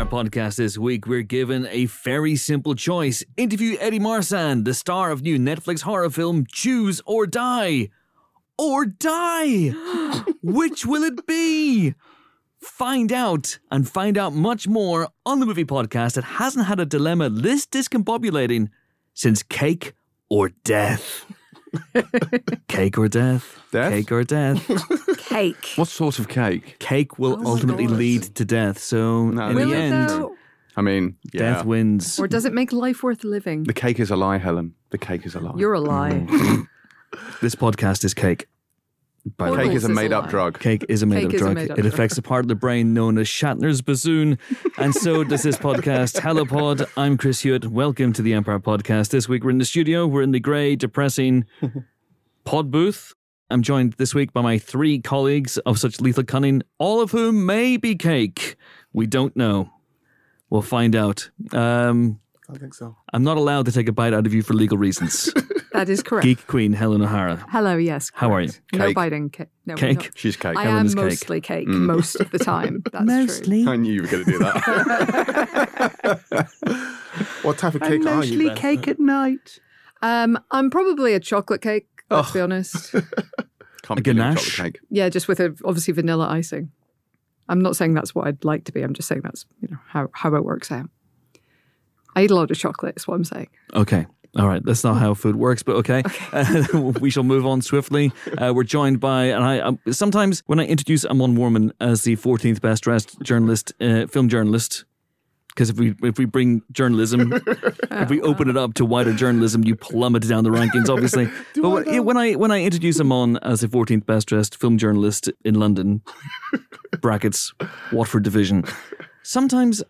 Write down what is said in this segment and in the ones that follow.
podcast this week, we're given a very simple choice. Interview Eddie Marsan, the star of new Netflix horror film Choose or Die. Or Die! Which will it be? Find out much more on the movie podcast that hasn't had a dilemma this discombobulating since Cake or Death. Cake or death? Death? Cake or death? Cake. What sort of cake? Cake will ultimately lead to death. So No, in will the it end, though? I mean, yeah. death wins. Or does it make life worth living? The cake is a lie, Helen. The cake is a lie. You're a lie. This podcast is cake. By the way. Cake is a Portals is a made-up lie. drug. Cake is a made-up Cake is a drug. made-up It drug. affects a part of the brain known as Shatner's bassoon, and so does this podcast. Hello, Pod. I'm Chris Hewitt. Welcome to the Empire Podcast. This week we're in the studio. We're in the grey, depressing pod booth. I'm joined this week by my three colleagues of such lethal cunning, all of whom may be cake. We don't know. We'll find out. I think so. I'm not allowed to take a bite out of you for legal reasons. That is correct. Geek Queen Helen O'Hara. Hello, yes. How are you? correct. No Cake. biting. No, Cake? no. She's cake. I Helen's am cake. mostly cake most of the time. That's true. I knew you were going to do that. What type of cake are you then? cake at night. I'm probably a chocolate cake, let's be honest. Can't A be doing ganache? chocolate cake. Yeah, just with obviously vanilla icing. I'm not saying that's what I'd like to be. I'm just saying that's how it works out. I eat a lot of chocolate, is what I'm saying. Okay. All right. That's not how food works, but okay. We shall move on swiftly. We're joined by, and I sometimes when I introduce Amon Warman as the 14th best dressed journalist, film journalist, because if we bring journalism, if we open it up to wider journalism, you plummet down the rankings, obviously. But when I introduce Amon as the 14th best dressed film journalist in London, brackets Watford division, sometimes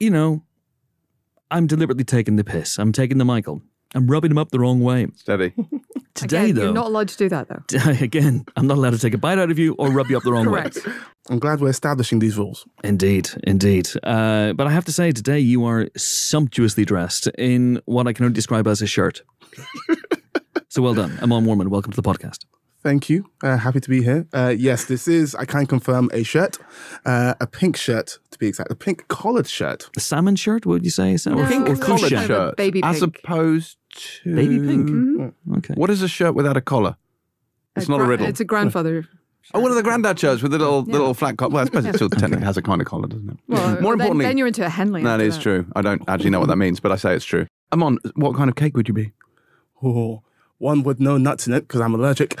I'm deliberately taking the piss. I'm taking the Michael. I'm rubbing him up the wrong way. Steady. Today, Again, though, you're not allowed to do that, though. again, I'm not allowed to take a bite out of you or rub you up the wrong Correct. way. I'm glad we're establishing these rules. Indeed. But I have to say, today you are sumptuously dressed in what I can only describe as a shirt. So well done. Amon Warman, welcome to the podcast. Thank you. Happy to be here. Yes, this is, I can confirm, a shirt. A pink shirt, to be exact. A pink collared shirt. A salmon shirt, would you say? No, Or it's collared kind of shirt? a baby As pink. opposed to... Baby pink. Mm-hmm. Okay. What is a shirt without a collar? It's not a riddle. It's a grandfather. Oh, one of the granddad shirts with the little flat collar. Well, I suppose it still technically has a kind of collar, doesn't it? Well, More importantly... then you're into a Henley. That after is true. I don't actually know what that means, but I say it's true. Amon, what kind of cake would you be? Oh, one with no nuts in it because I'm allergic.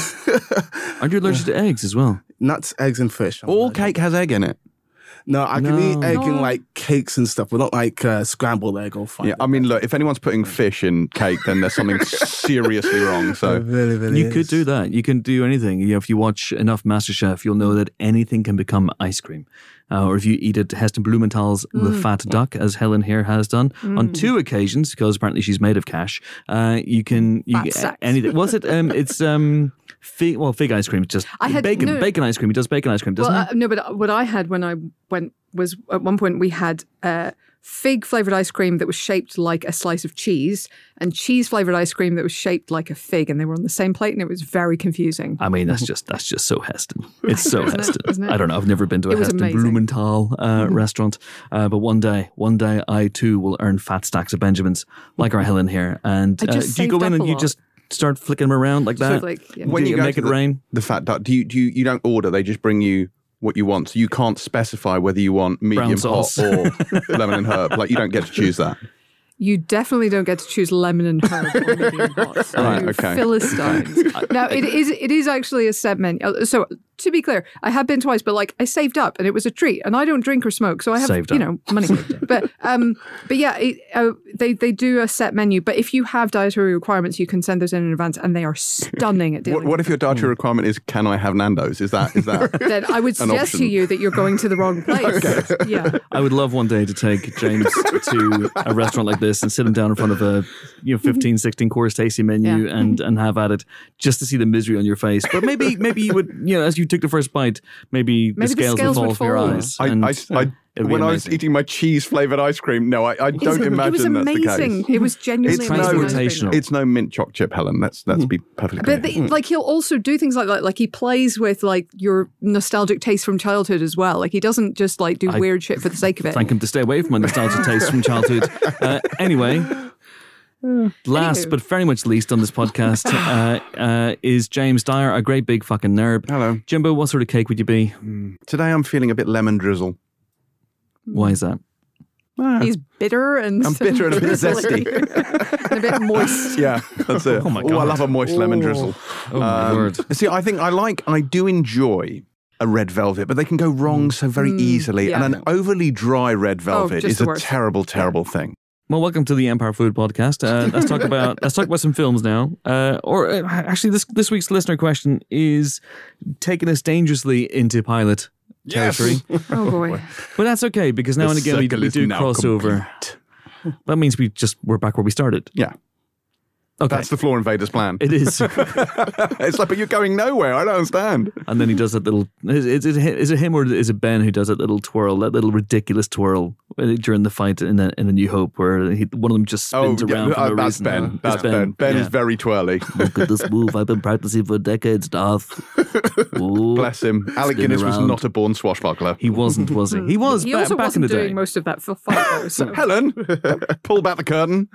Aren't you allergic to eggs as well? Nuts, eggs, and fish. I'm All allergic. cake has egg in it. No, I can eat No. egg in like cakes and stuff, but not like scrambled egg or fried. Yeah, I mean, look, if anyone's putting fish in cake, then there's something seriously wrong. So Really, really You could do that. You can do anything. If you watch enough MasterChef, you'll know that anything can become ice cream. Or if you eat at Heston Blumenthal's The Fat Duck, as Helen here has done on 2 occasions, because apparently she's made of cash, you can sacks. anything. Was it? It's fig ice cream. It's just I had- bacon. no. Bacon ice cream. He does bacon ice cream, doesn't Well, he? no, but what I had when I went was at one point we had fig flavored ice cream that was shaped like a slice of cheese and cheese flavored ice cream that was shaped like a fig, and they were on the same plate, and it was very confusing. I mean, that's just so Heston. It's so Isn't it? Heston. Isn't it? I don't know. I've never been to a It was Heston amazing. Blumenthal restaurant, but one day I too will earn fat stacks of Benjamins like our Helen here. And I just do you go saved in up and a you lot. just start flicking them around like that? Sort of like, yeah. when Do you you go make to it rain? the Fat Duck, do you don't order? They just bring you what you want, so you can't specify whether you want medium Brown sauce. hot or lemon and herb. Like you don't get to choose that. You definitely don't get to choose lemon and herb or medium hot. Right, You okay. Philistines. Now, it is actually a set menu. So, to be clear, I have been twice, but like I saved up and it was a treat. And I don't drink or smoke, so I have, Saved up. money. But yeah, they do a set menu. But if you have dietary requirements, you can send those in advance, and they are stunning at dealing What if your Hmm. dietary requirement is, can I have Nando's? Is that then I would suggest option. to you that you're going to the wrong place. Yeah. I would love one day to take James to a restaurant like this and sit him down in front of a 15, 16 course tasting menu Yeah. and have at it just to see the misery on your face. But maybe you would, as you took the first bite, maybe the scales would fall from your eyes. I It'd be when I was amazing. eating my cheese-flavored ice cream. No, I don't It was imagine that's the amazing. case. It was genuinely It's amazing. transportational. It's no mint choc chip, Helen. Let's be perfectly clear. But like he'll also do things like that. Like he plays with like your nostalgic taste from childhood as well. Like he doesn't just like do weird shit for the sake of it. Thank him to stay away from my nostalgia taste from childhood. Anyway, last but very much least on this podcast is James Dyer, a great big fucking nerd. Hello. Jimbo, what sort of cake would you be? Today I'm feeling a bit lemon drizzle. Why is that? He's bitter and I'm bitter and a bit drizzly zesty. and a bit moist. Yeah, that's it. Oh my I God. love a moist lemon drizzle. Oh my word. See, I think I do enjoy a red velvet, but they can go wrong so very easily. yeah. And an overly dry red velvet just is the a worst. terrible, terrible thing. Well, welcome to the Empire Food Podcast. Let's talk about some films now. Actually, this week's listener question is taking us dangerously into pilot territory. Oh boy. But that's okay because now and again we do crossover. That means we're back where we started. Yeah. Okay, That's the Floor Invaders plan. it is. It's like, but you're going nowhere. I don't understand. And then he does that little. Is it him or is it Ben who does that little twirl, that little ridiculous twirl during the fight in a New Hope, where one of them just spins around for no that's reason? Ben. It's That's Ben. Ben is yeah. very twirly. Look at this move I've been practicing for decades, Darth. Ooh. Bless him. Alec Spin Guinness was around. not a born swashbuckler. He wasn't, was he? He was He back also in the wasn't day. doing most of that fight though. So. Helen, pull back the curtain.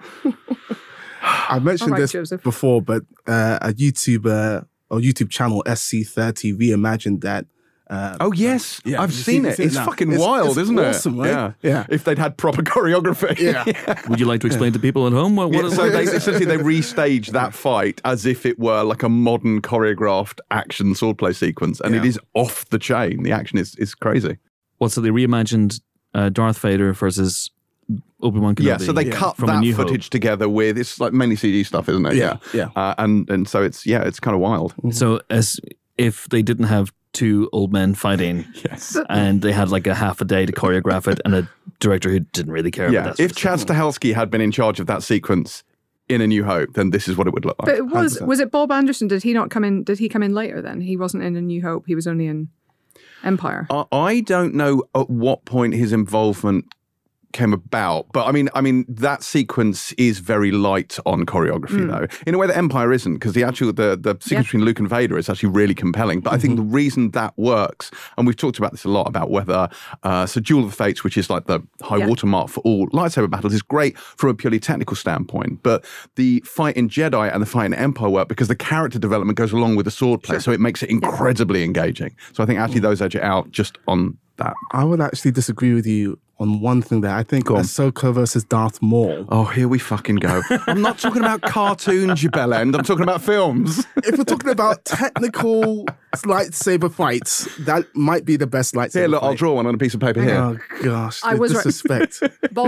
I mentioned All right, this Joseph. before, but a YouTuber or YouTube channel SC30 reimagined that. Oh yes, Yeah, I've you've seen seen it. it It's now. fucking It's wild, isn't awesome, it? right? Yeah, Yeah. If they'd had proper choreography. Yeah. Would you like to explain to people at home what Yeah, is so essentially they restage that fight as if it were like a modern choreographed action swordplay sequence, and it Yeah. is off the chain. The action is crazy. So they reimagined Darth Vader versus Obi-Wan Kenobi. Yeah, so they cut from A that New Hope. footage together with it's like mainly CG stuff, isn't it? Yeah, yeah. And so it's kind of wild. So as if they didn't have two old men fighting, Yes. and they had like a half a day to choreograph it, and a director who didn't really care Yeah. about that. If Chad Stahelski had been in charge of that sequence in A New Hope, then this is what it would look like. But it was 100%. it Bob Anderson? Did he not come in? Did he come in later then? He wasn't in A New Hope. He was only in Empire. I don't know at what point his involvement came about, but I mean that sequence is very light on choreography though, in a way that Empire isn't, because the sequence between Luke and Vader is actually really compelling. But I think the reason that works, and we've talked about this a lot, about whether so Duel of the Fates, which is like the high watermark for all lightsaber battles, is great from a purely technical standpoint, but the fight in Jedi and the fight in Empire work because the character development goes along with the swordplay, so it makes it incredibly engaging. So I think actually those edge it out just on that. I would actually disagree with you on one thing there. I think Ahsoka versus Darth Maul. Oh, here we fucking go. I'm not talking about cartoons, you bellend. I'm talking about films. If we're talking about technical lightsaber fights, that might be the best lightsaber Here, look, I'll fight. draw one on a piece of paper here. Oh gosh, I the was right. disrespect.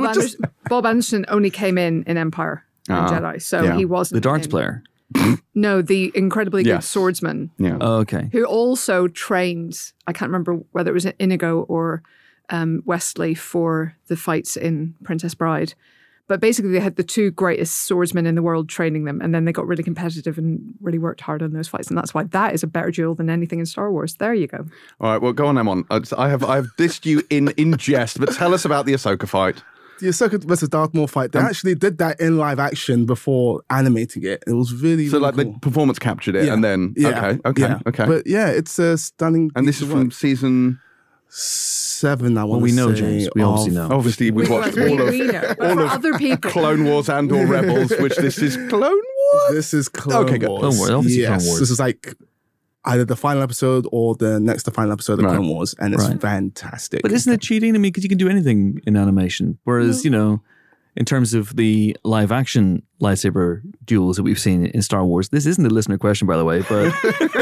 Bob Anderson only came in Empire and Jedi, so yeah. he wasn't the darts in- player. No, the incredibly good Yes. swordsman Yeah. Oh, okay. who also trains. I can't remember whether it was Inigo or Wesley for the fights in Princess Bride. But basically, they had the two greatest swordsmen in the world training them, and then they got really competitive and really worked hard on those fights, and that's why that is a better duel than anything in Star Wars. There you go. All right, well, go on, Amon. I have dissed you in jest, but tell us about the Ahsoka fight. The Ahsoka versus Darth Maul fight, they actually did that in live action before animating it. It was really, So, really like, cool. the performance captured it, Yeah. and then Yeah. okay. But yeah, it's a stunning. And this piece is of from work. season. 7, I want to we know, say, James. We obviously know. Obviously, we've watched all of we know. But for other people. Clone Wars and/or Rebels, which this is Clone Wars. This is Clone Okay, good. Wars. Clone Wars, obviously yes, Clone Wars. This is like either the final episode or the next to final episode of Right. Clone Wars, and it's Right. fantastic. But isn't it cheating? I mean, because you can do anything in animation. Whereas, in terms of the live action lightsaber duels that we've seen in Star Wars, this isn't a listener question, by the way, but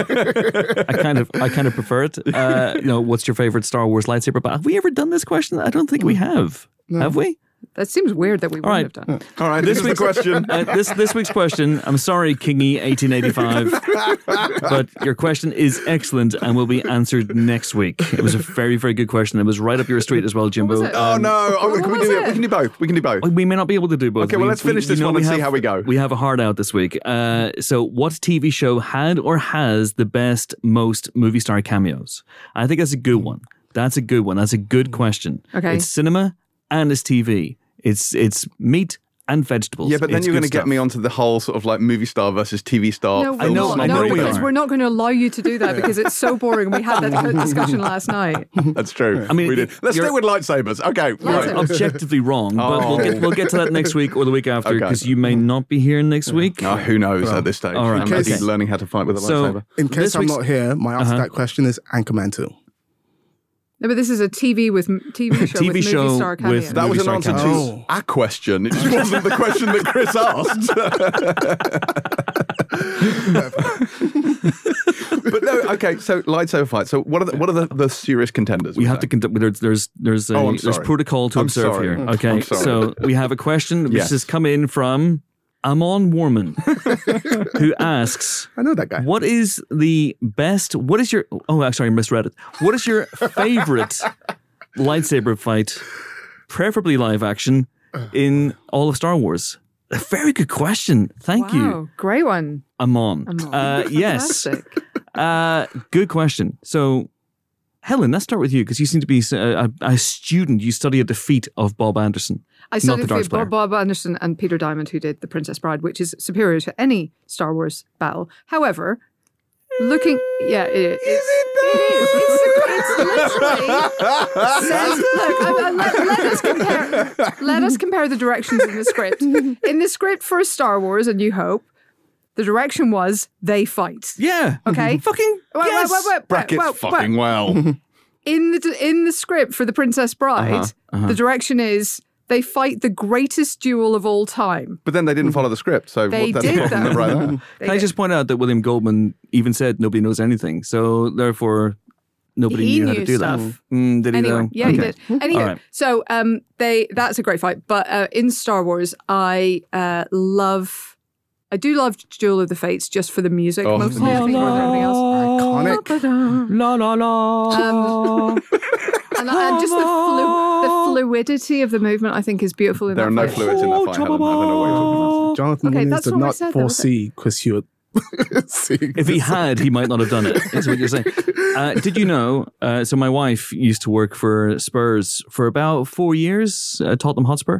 I kind of prefer it. What's your favorite Star Wars lightsaber? But have we ever done this question? I don't think we have. Have we? That seems weird that we wouldn't right. have done. All right, this is the question. This week's question. I'm sorry, Kingy 1885, but your question is excellent and will be answered next week. It was a very, very good question. It was right up your street as well, Jimbo. was it? Oh no! What Can we was do it? it? We can do both. We can do both. We may not be able to do both. Okay, well, let's finish this one and see how we go. We have a hard out this week. So, what TV show had or has the best, most movie star cameos? I think that's a good one That's a good one. That's a good question. Okay. It's cinema and it's TV. It's meat and vegetables. Yeah, but then It's you're going good to get stuff. me onto the whole sort of like movie star versus TV star. No, I know- we're I not. know No, we because are. we're not going to allow you to do that because it's so boring. We had that discussion last night. That's true. I mean, we did. Let's you're- stick with lightsabers. Okay. You're Right. Lightsabers. objectively wrong, but Oh. we'll get to that next week or the week after Okay. because you may not be here next week. Oh, who knows at this stage? All right. I'm maybe Okay. learning how to fight with a So- lightsaber. In case This I'm week's- not here, my answer to that question is Anchorman 2. No, but this is a TV show TV with show movie star cameo. with- That was an Movie answer star to cameos. a question. It just wasn't the question that Chris asked. But no, okay. So lightsaber fight. So what are the serious contenders? We would have you to say? conduct. There's I'm there's sorry. protocol to I'm observe sorry. here. I'm Okay, sorry. so we have a question which Yes. has come in from Amon Warman, who asks, I know that guy. "What is the best? What is your? Oh, sorry, I misread it. What is your favorite lightsaber fight, preferably live action, in all of Star Wars?" A very good question. Thank you, Wow, great one. Amon. Yes. Fantastic. Good question. So, Helen, let's start with you because you seem to be a student. You study at the feet of Bob Anderson. I not studied the darts with player. Bob Anderson and Peter Diamond, who did The Princess Bride, which is superior to any Star Wars battle. However, looking, yeah, it is. It's literally says, look, let us compare the directions in the script. In the script for Star Wars: A New Hope, the direction was they fight. Yeah. Okay. Fucking yes. Brackets fucking well. In the script for The Princess Bride, the direction is they fight the greatest duel of all time. But then they didn't follow the script, so They that's the did problem that. right there. They Can I did. just point out that William Goldman even said nobody knows anything, so therefore nobody He knew how to knew do stuff. that. Did he Anyway, though? yeah, he Okay. did. Anyway, All right. so that's a great fight. But in Star Wars, I do love Duel of the Fates just for the music, Oh, most of the the music more than anything else. Iconic. La la la. And just the fluidity of the movement, I think, is beautiful in There are that no fight. fluids in that fight, Helen. I don't know what you're talking about. Jonathan Okay, Williams that's did what I not said, that was it. foresee Chris Hewitt. seeing If he this. had, he might not have done it. Is what you're saying. Did you know? So my wife used to work for Spurs for about 4 years, Tottenham Hotspur,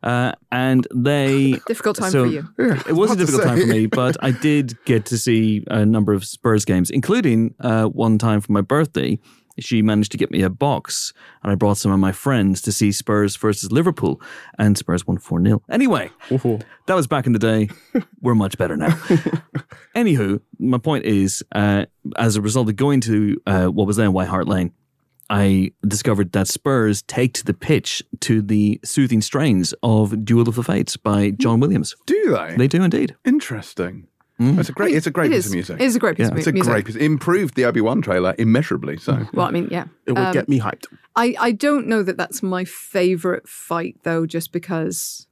and they Difficult time so for you. It was a hard to difficult time say. for me, but I did get to see a number of Spurs games, including one time for my birthday. She managed to get me a box, and I brought some of my friends to see Spurs versus Liverpool, and Spurs won 4-0. Anyway, that was back in the day. We're much better now. Anywho, my point is, as a result of going to what was then White Hart Lane, I discovered that Spurs take to the pitch to the soothing strains of Duel of the Fates by John Williams. Do they? They do indeed. Interesting. It's a great It piece is. of music. It is a great piece of It's a music. great piece. It improved the Obi-Wan trailer immeasurably. So Well, I mean, yeah. It would get me hyped. I don't know that that's my favorite fight though, just because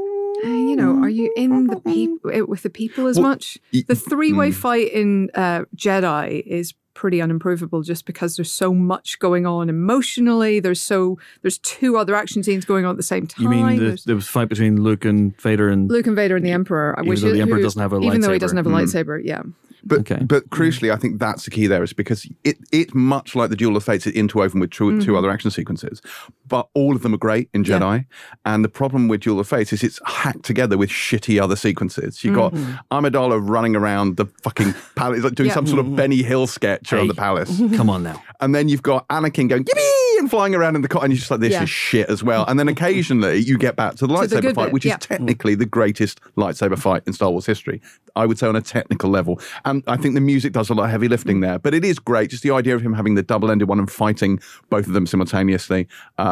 are you in the people with the people as much? The three-way fight in Jedi is pretty unimprovable just because there's so much going on emotionally. There's two other action scenes going on at the same time. You mean There's the fight between Luke and Vader and Luke and Vader and the Emperor, Even though the Emperor doesn't have a even though he lightsaber. doesn't have a lightsaber, yeah. But Okay. but crucially, I think that's the key there is because it much like the Duel of Fates, it's interwoven with two other action sequences, but all of them are great in Jedi. And the problem with Duel of Fates is it's hacked together with shitty other sequences. You got Amidala running around the fucking palace, like doing Yeah. some sort of Benny Hill sketch around Hey. the palace. Come on now. And then you've got Anakin going, yippee, and flying around in the car. And you're just like, this Yeah. is shit as well. And then occasionally you get back to the the lightsaber good fight, bit, which is yeah. technically the greatest lightsaber fight in Star Wars history, I would say on a technical level. And I think the music does a lot of heavy lifting there. But it is great. Just the idea of him having the double-ended one and fighting both of them simultaneously.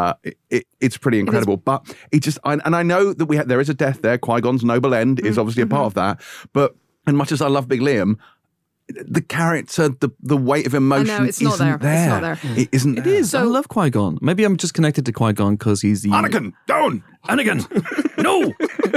It's pretty incredible. But it just, and I know that there is a death there. Qui-Gon's noble end is obviously a part of that. But as much as I love Big Liam, the character, the weight of emotion I know, it's not isn't there. It's not there. It isn't It there. is. I love Qui-Gon. Maybe I'm just connected to Qui-Gon because he's the... Anakin, down! Anakin! No!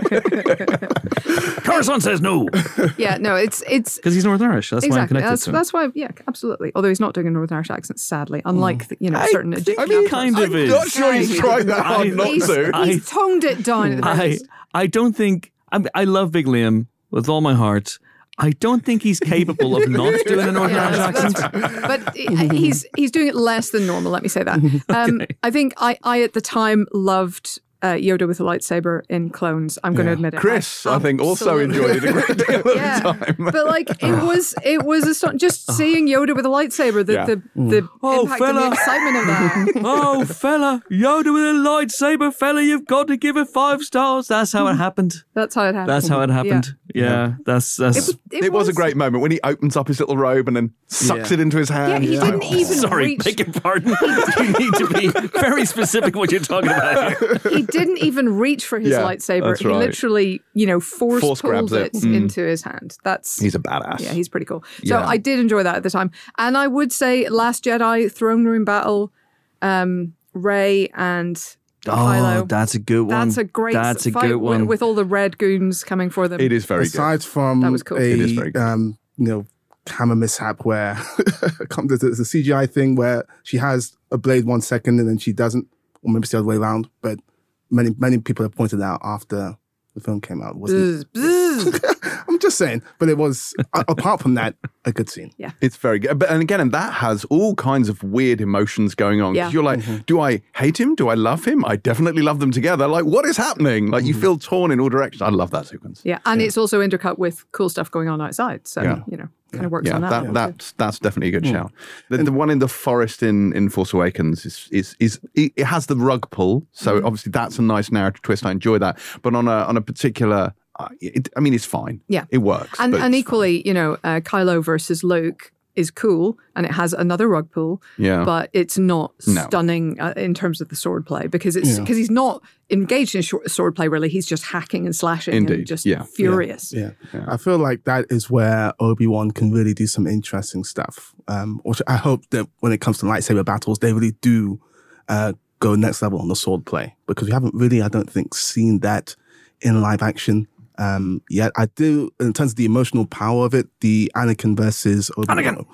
Coruscant says no! Yeah, no, it's Because he's Northern Irish. That's why I'm exactly. connected to him. That's why, yeah, absolutely. Although he's not doing a Northern Irish accent, sadly, unlike certain Egyptian I mean, actors. kind of I'm is. not sure he's trying that hard I- not He's, to. he's toned it down at the very least. I don't think... I love Big Liam with all my heart. I don't think he's capable of not doing a Northern Irish accent. But he's doing it less than normal. Let me say that. I think I at the time loved Yoda with a lightsaber in Clones. I'm going to admit it. Chris, I think, also enjoyed it a great deal of the time. But like it was just seeing Yoda with a lightsaber, the impact and the excitement of that. Oh, fella, Yoda with a lightsaber, fella, you've got to give it 5 stars. That's how it happened. That's how it happened. That's how it happened. Yeah. That's. It was a great moment when he opens up his little robe and then sucks it into his hand. Yeah, he didn't even Sorry, reach. beg your pardon. You need to be very specific what you're talking about here. He didn't even reach for his lightsaber. that's He right. literally, force grabs pulls it into his hand. He's a badass. Yeah, he's pretty cool. So I did enjoy that at the time. And I would say Last Jedi, Throne Room Battle, Rey and Kylo. That's a good one. That's a great That's a fight good one. with all the red goons coming for them. It is very good. Aside from That was cool. a It is very good. camera mishap where there's a CGI thing where she has a blade 1 second and then she doesn't, or maybe it's the other way around. But many people have pointed out after the film came out. I'm just saying, but it was apart from that a good scene. Yeah, it's very good. But and that has all kinds of weird emotions going on. 'Cause Yeah. you're like, do I hate him? Do I love him? I definitely love them together. Like, what is happening? Like, you feel torn in all directions. I love that sequence. yeah, and it's also intercut with cool stuff going on outside. So kind of works on that. level too. That's definitely a good shout. The one in the forest in Force Awakens is it has the rug pull, so obviously that's a nice narrative twist. I enjoy that, but on a particular, it's fine. Yeah, it works. And but equally, Kylo versus Luke is cool, and it has another rug pull. Yeah. but it's not No. stunning in terms of the sword play because he's not engaged in sword play. Really, he's just hacking and slashing Indeed. and just Yeah. furious. Yeah. I feel like that is where Obi-Wan can really do some interesting stuff. I hope that when it comes to lightsaber battles, they really do go next level on the sword play because we haven't really, I don't think, seen that in live action yet. I do, in terms of the emotional power of it, the Anakin versus Obi-Wan.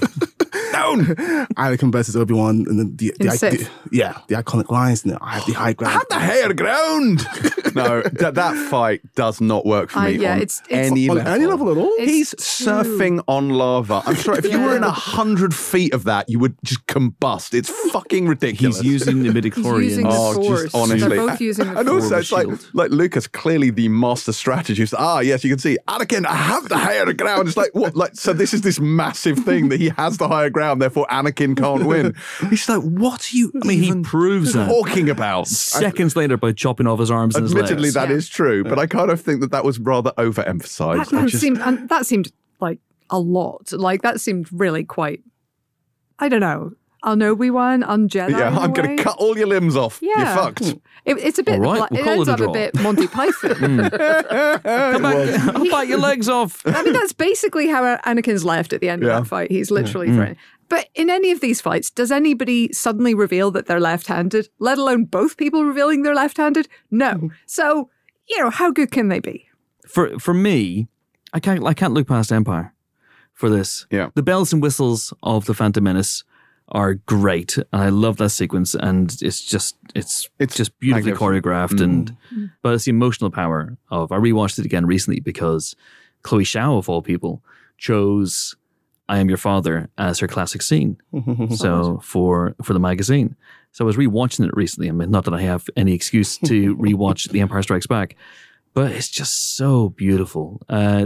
Anakin versus Obi-Wan and then the iconic lines. I have the high ground. I have the higher ground. No, that fight does not work for me on any on level. any level at all. He's surfing on lava. I'm sorry, if you were in 100 feet of that, you would just combust. It's fucking ridiculous. He's using the midichlorians. He's using the Force. Just honestly. They're both using the and Force. also, it's like Lucas, clearly the master strategist. Yes, you can see Anakin, I have the higher ground. It's like, what? Like, so this is this massive thing that he has the higher ground, therefore Anakin can't win. He's like, what are you he proves that talking about? seconds later by chopping off his arms and his legs. Admittedly, that is true, but I kind of think that was rather overemphasized. That seemed like a lot. Like that seemed really quite. I don't know. On Obi-Wan, on Jedi. Yeah, I'm going to cut all your limbs off. Yeah. You're fucked. It's a bit. All right, we'll it call ends it a up a draw. bit Monty Python. Come back, I'll bite your legs off. I mean, that's basically how Anakin's left at the end of that fight. He's literally threatening. But in any of these fights, does anybody suddenly reveal that they're left-handed? Let alone both people revealing they're left-handed? No. So, how good can they be? For me, I can't look past Empire for this. Yeah. The bells and whistles of the Phantom Menace are great, and I love that sequence. And it's just beautifully choreographed, but it's the emotional power of. I rewatched it again recently because Chloe Zhao, of all people, chose "I Am Your Father" as her classic scene. So for the magazine, so I was rewatching it recently. I mean, not that I have any excuse to rewatch The Empire Strikes Back, but it's just so beautiful.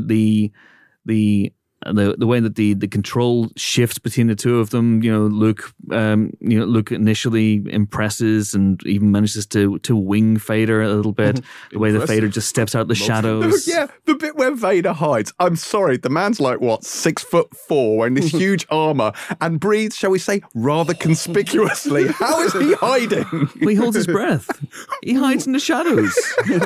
The way that the control shifts between the two of them, Luke initially impresses and even manages to wing Vader a little bit. The way that Vader just steps out the shadows. Yeah, the bit where Vader hides. I'm sorry, the man's like, 6'4", wearing this huge armor and breathes, shall we say, rather conspicuously. How is he hiding? Well, he holds his breath. He hides in the shadows.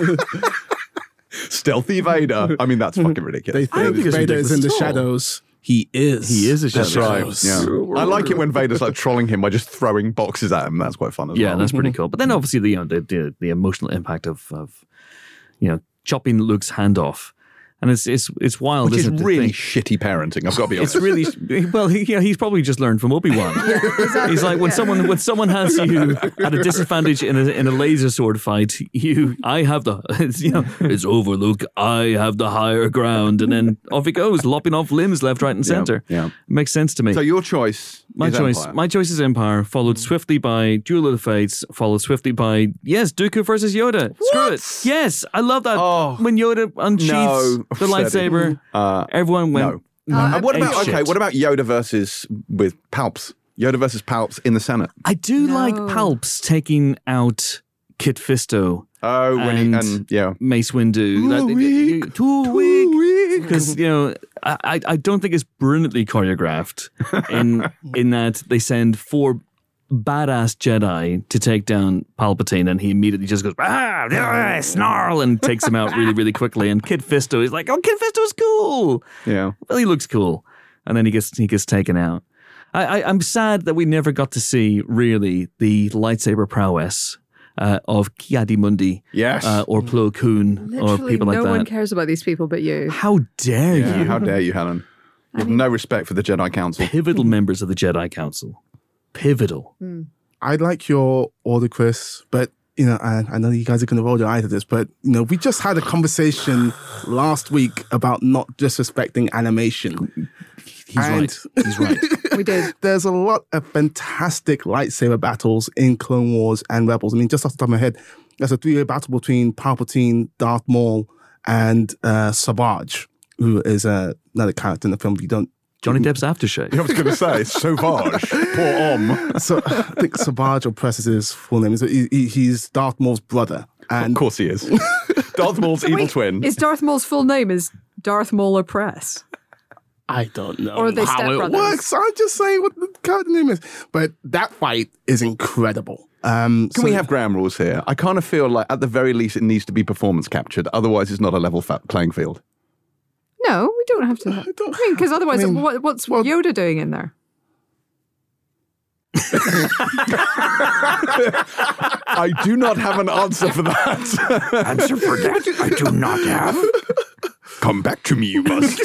Stealthy Vader. I mean, that's fucking ridiculous. They think Vader is in the shadows. He is. He is a shadow. That's right. Yeah. I like it when Vader's like trolling him by just throwing boxes at him. That's quite fun as well. Yeah, that's pretty cool. But then obviously the emotional impact of chopping Luke's hand off And it's wild, Which is isn't it? really shitty parenting, I've got to be honest. It's really well. He's probably just learned from Obi-Wan. Exactly. He's like when someone has you at a disadvantage in a laser sword fight. I have it's over, Luke. I have the higher ground, and then off he goes, lopping off limbs left, right, and center. Yeah. Makes sense to me. So your choice is Empire. My choice is Empire, followed swiftly by Duel of the Fates, followed swiftly by Dooku versus Yoda. Screw it. Yes, I love that. Oh, when Yoda unsheaths the lightsaber, everyone went. No. And what about shit. what about Yoda versus Palps? Yoda versus Palps in the Senate. I do like Palps taking out Kit Fisto. Oh, when and yeah. Mace Windu. Too weak. Because, I don't think it's brilliantly choreographed in that they send 4 badass Jedi to take down Palpatine, and he immediately just goes, snarl, and takes him out really, really quickly. And Kit Fisto is like, Kit Fisto's cool. Yeah. Well, he looks cool. And then he gets taken out. I'm sad that we never got to see, really, the lightsaber prowess of Ki-Adi-Mundi, Yes. or Plo Koon, or Literally people like no that. one cares about these people but you. How dare Yeah, you? how dare you, Helen? You have no respect for the Jedi Council. Pivotal members of the Jedi Council. Pivotal. I like your order, Chris, but I know you guys are going to roll your eyes at this, but we just had a conversation last week about not disrespecting animation. He's right. We did. There's a lot of fantastic lightsaber battles in Clone Wars and Rebels. I mean, just off the top of my head, there's a 3-way battle between Palpatine, Darth Maul, and Savage, who is another character in the film. Johnny Depp's aftershave. I was going to say, Sauvage. Poor Om. So I think Savage oppresses his full name. He's Darth Maul's brother. And Of course he is. Darth Maul's evil twin. Is Darth Maul's full name is Darth Maul Press? I don't know Or are they how it stepbrothers? works. I'm just saying what the character name is. But that fight is incredible. Can we have ground rules here? I kind of feel like, at the very least, it needs to be performance captured. Otherwise, it's not a level playing field. No, we don't have to. Because otherwise, what's Yoda doing in there? I do not have an answer for that. Answer for that? I do not have. Come back to me, you must.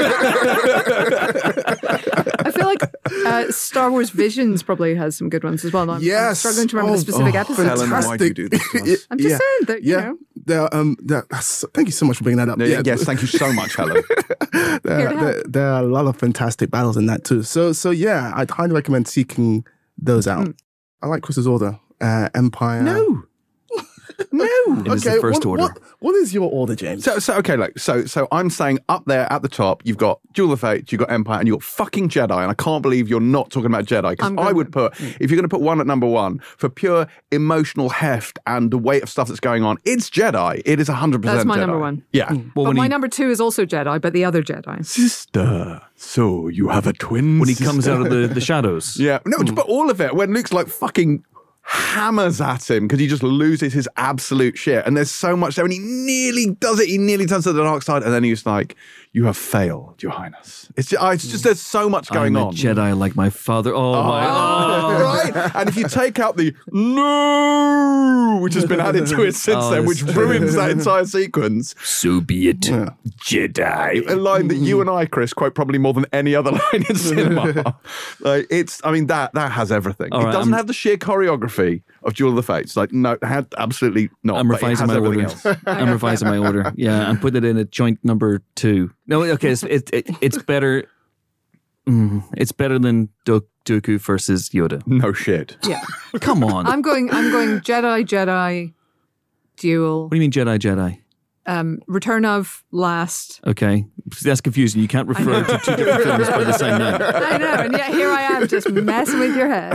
I feel like Star Wars Visions probably has some good ones as well. I'm struggling to remember the specific episodes. Helen, why do you do this to us? I'm just saying that, thank you so much for bringing that up. Yes, thank you so much, Helen. There are a lot of fantastic battles in that too. So yeah, I'd highly recommend seeking those out. I like Chris's order. Empire. No. It is the first order. What is your order, James? So I'm saying up there at the top, you've got Duel of Fates, you've got Empire, and you've got fucking Jedi. And I can't believe you're not talking about Jedi. Because I would put, if you're going to put one at number 1 for pure emotional heft and the weight of stuff that's going on, it's Jedi. It is 100% That's my Jedi. number 1. Yeah. Well, But my number 2 is also Jedi, but the other Jedi. Sister, so you have a twin when he comes out of the shadows. Yeah. No, but all of it, when Luke's like fucking hammers at him because he just loses his absolute shit. And there's so much there, and he nearly does it. He nearly turns to the dark side, and then he's like, "You have failed, Your Highness." It's just there's so much going I'm on. a Jedi like my father. Right? And if you take out the no, which has been added to it since then, which ruins that entire sequence. So be it. Jedi. A line that you and I, Chris, quote probably more than any other line in cinema. That has everything. All It right, doesn't have the sheer choreography of Duel of the Fates. No, absolutely not. I'm but it revising has my everything order. else. I'm revising my order. Yeah, I'm putting it in at joint number 2. No, okay, it's better. It's better than Dooku versus Yoda. No shit. Yeah. Come on. I'm going Jedi, Duel. What do you mean Jedi? Return of Last. Okay, that's confusing. You can't refer to 2 different films by the same name. I know, and yet here I am just messing with your head.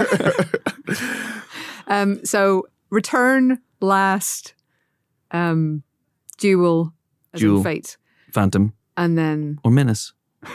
So Return, Last, Duel, as in Duel. Fate, Phantom and then or Menace.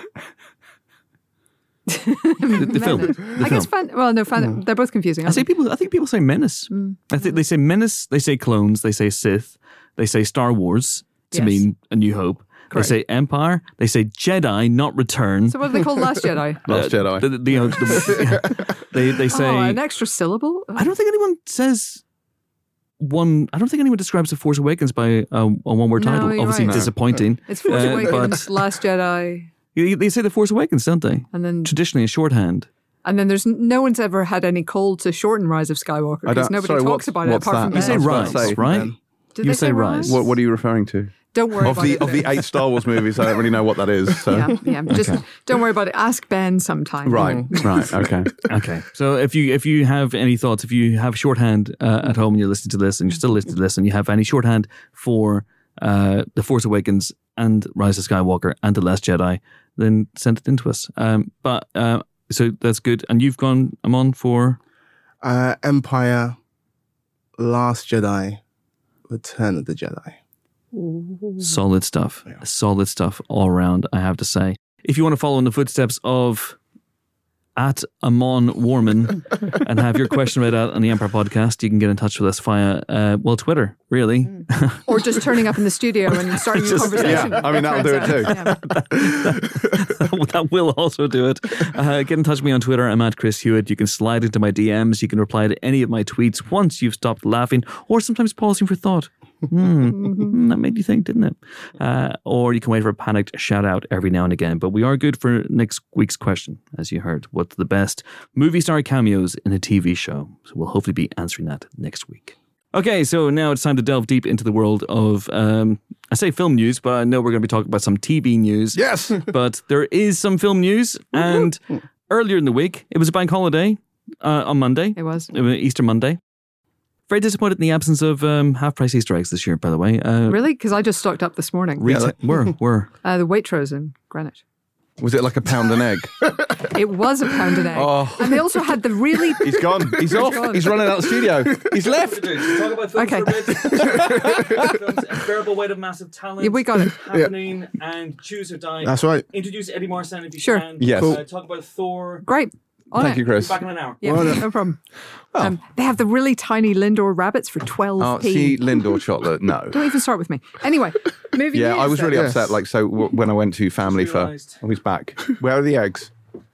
The film. I guess Phantom. They're both confusing. I think people say Menace. I think they say Menace. They say clones. They say Sith. They say Star Wars to Yes. mean A New Hope. Correct. They say Empire. They say Jedi, not Return. So what do they call Last Jedi? Last Jedi. They say an extra syllable. I don't think anyone says one. I don't think anyone describes The Force Awakens by a one-word No, title. you're Obviously right. disappointing. It's Force Awakens, but Last Jedi, they say The Force Awakens, don't they? and then Traditionally a shorthand. there's no one's ever had any call to shorten Rise of Skywalker because nobody talks about it what's apart from that? You say I was about Rise, to say, right? Did You they say Rise. What are you referring to? Don't worry Of about the it. of the 8 Star Wars movies, I don't really know what that is. So. Yeah. Just don't worry about it. Ask Ben sometime. Right. Okay. Okay. So if you have any thoughts, if you have shorthand at home and you're listening to this and you're still listening to this and you have any shorthand for The Force Awakens and Rise of Skywalker and The Last Jedi, then send it in to us. So that's good. And you've gone, I'm on for... Empire, Last Jedi, Return of the Jedi. Solid stuff. Solid stuff all around, I have to say. If you want to follow in the footsteps of at Amon Warman and have your question read out on the Empire Podcast, you can get in touch with us via, Twitter, really. Or just turning up in the studio and starting a conversation. yeah, I mean, that'll do it too. That will also do it. Get in touch with me on Twitter. I'm at Chris Hewitt. You can slide into my DMs. You can reply to any of my tweets once you've stopped laughing or sometimes pausing for thought. That made you think, didn't it? Or you can wait for a panicked shout out every now and again. But we are good for next week's question, as you heard. What's the best movie star cameos in a TV show? So we'll hopefully be answering that next week. Okay, so now it's time to delve deep into the world of, I say film news, but I know we're going to be talking about some TV news. Yes. But there is some film news. And earlier in the week, it was a bank holiday on Monday. It was. Easter Monday. Very disappointed in the absence of half-price Easter eggs this year, by the way. Really? Because I just stocked up this morning. Were. The Waitrose in Greenwich. Was it like a pound an egg? It was a pound an egg. Oh. And they also had the really... He's gone. He's off. gone. He's running out of the studio. He's left. Talk about films Okay. films, Unbearable Weight of Massive Talent. Yeah, we got it. Happening and Choose or Die. That's right. Introduce Eddie Marsan if you Sure. can. Yes. Cool. Talk about Thor. Great. On Thank it. you, Chris. Back in an hour. Yeah, no problem. They have the really tiny Lindor rabbits for 12p. Oh, see, Lindor chocolate. No. Don't even start with me. Anyway, movie Yeah, news I was really then. upset. Like, so when I went to family for, Realised. oh, he's back. Where are the eggs?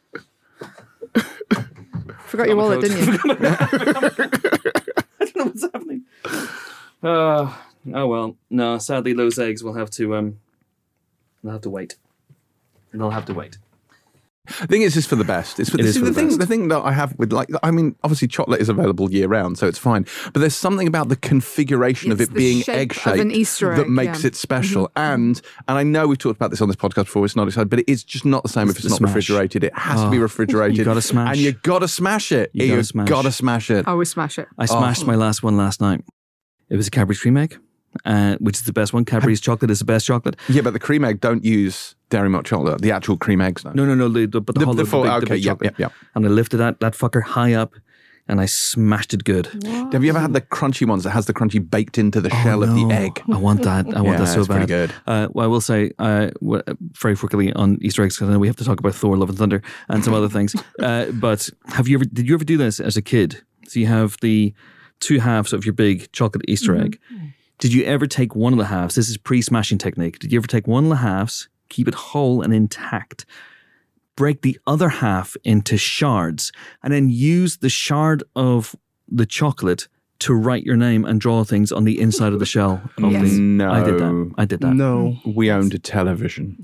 Forgot your wallet, didn't you? I don't know what's happening. Oh well. No, sadly those eggs will have to they'll have to wait. They'll have to wait. I think it's just for the best. It's for It is for the best. The thing that I have with, like, I mean, obviously chocolate is available year round, so it's fine. But there's something about the configuration of It's it the being shape egg of shaped an Easter that egg, makes yeah. it special. And I know we've talked about this on this podcast before. It's not exciting, but it is just not the same if it's the not smash. refrigerated. It has to be refrigerated. You gotta smash. and you gotta smash it. You gotta smash. gotta smash it. I always smash it. I smashed my last one last night. It was a Cadbury's cream egg, which is the best one. Cadbury's chocolate is the best chocolate. Yeah, but the cream egg don't use dairy milk chocolate. The actual cream eggs, though. No, but the hollow, full- the okay, big yeah, chocolate. yeah. And I lifted that fucker high up, and I smashed it good. Have you ever had the crunchy ones that has the crunchy baked into the shell of the egg? I want that. I want Yeah, that so it's pretty bad. good. Well, I will say very quickly on Easter eggs, because I know we have to talk about Thor: Love and Thunder and some other things. But did you ever do this as a kid? So you have the two halves of your big chocolate Easter egg. Did you ever take one of the halves? This is pre-smashing technique. Did you ever take one of the halves, keep it whole and intact, break the other half into shards, and then use the shard of the chocolate to write your name and draw things on the inside of the shell? Of Yes. the, No. I did that. No. We owned a television.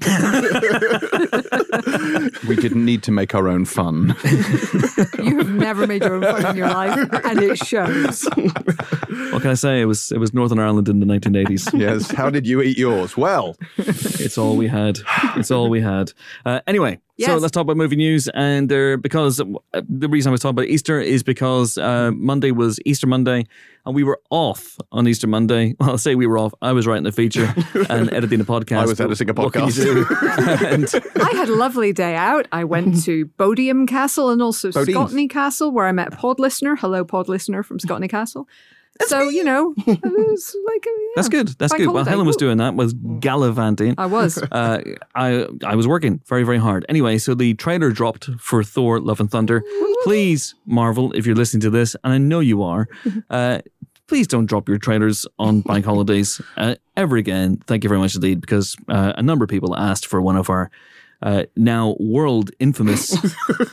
We didn't need to make our own fun. You have never made your own fun in your life, and it shows. What can I say? It was Northern Ireland in the 1980s. Yes. How did you eat yours? Well, It's all we had. It's all we had. Anyway, so Yes. let's talk about movie news. And because the reason I was talking about Easter is because Monday was Easter Monday, and we were off on Easter Monday. Well, I'll say we were off. I was writing the feature and editing the podcast. I was editing a What can you podcast. do? And I had a lovely day out. I went to Bodiam Castle and also Bodiam. Scotney Castle, where I met Pod Listener. Hello, Pod Listener from Scotney Castle. So, you know, it was like, that's good. That's bank good. While holiday. Helen was Woo. doing that, was gallivanting. I was. I was working very, very hard. Anyway, so the trailer dropped for Thor: Love and Thunder. Please, Marvel, if you're listening to this, and I know you are, please don't drop your trailers on bank holidays ever again. Thank you very much indeed, because a number of people asked for one of our now world infamous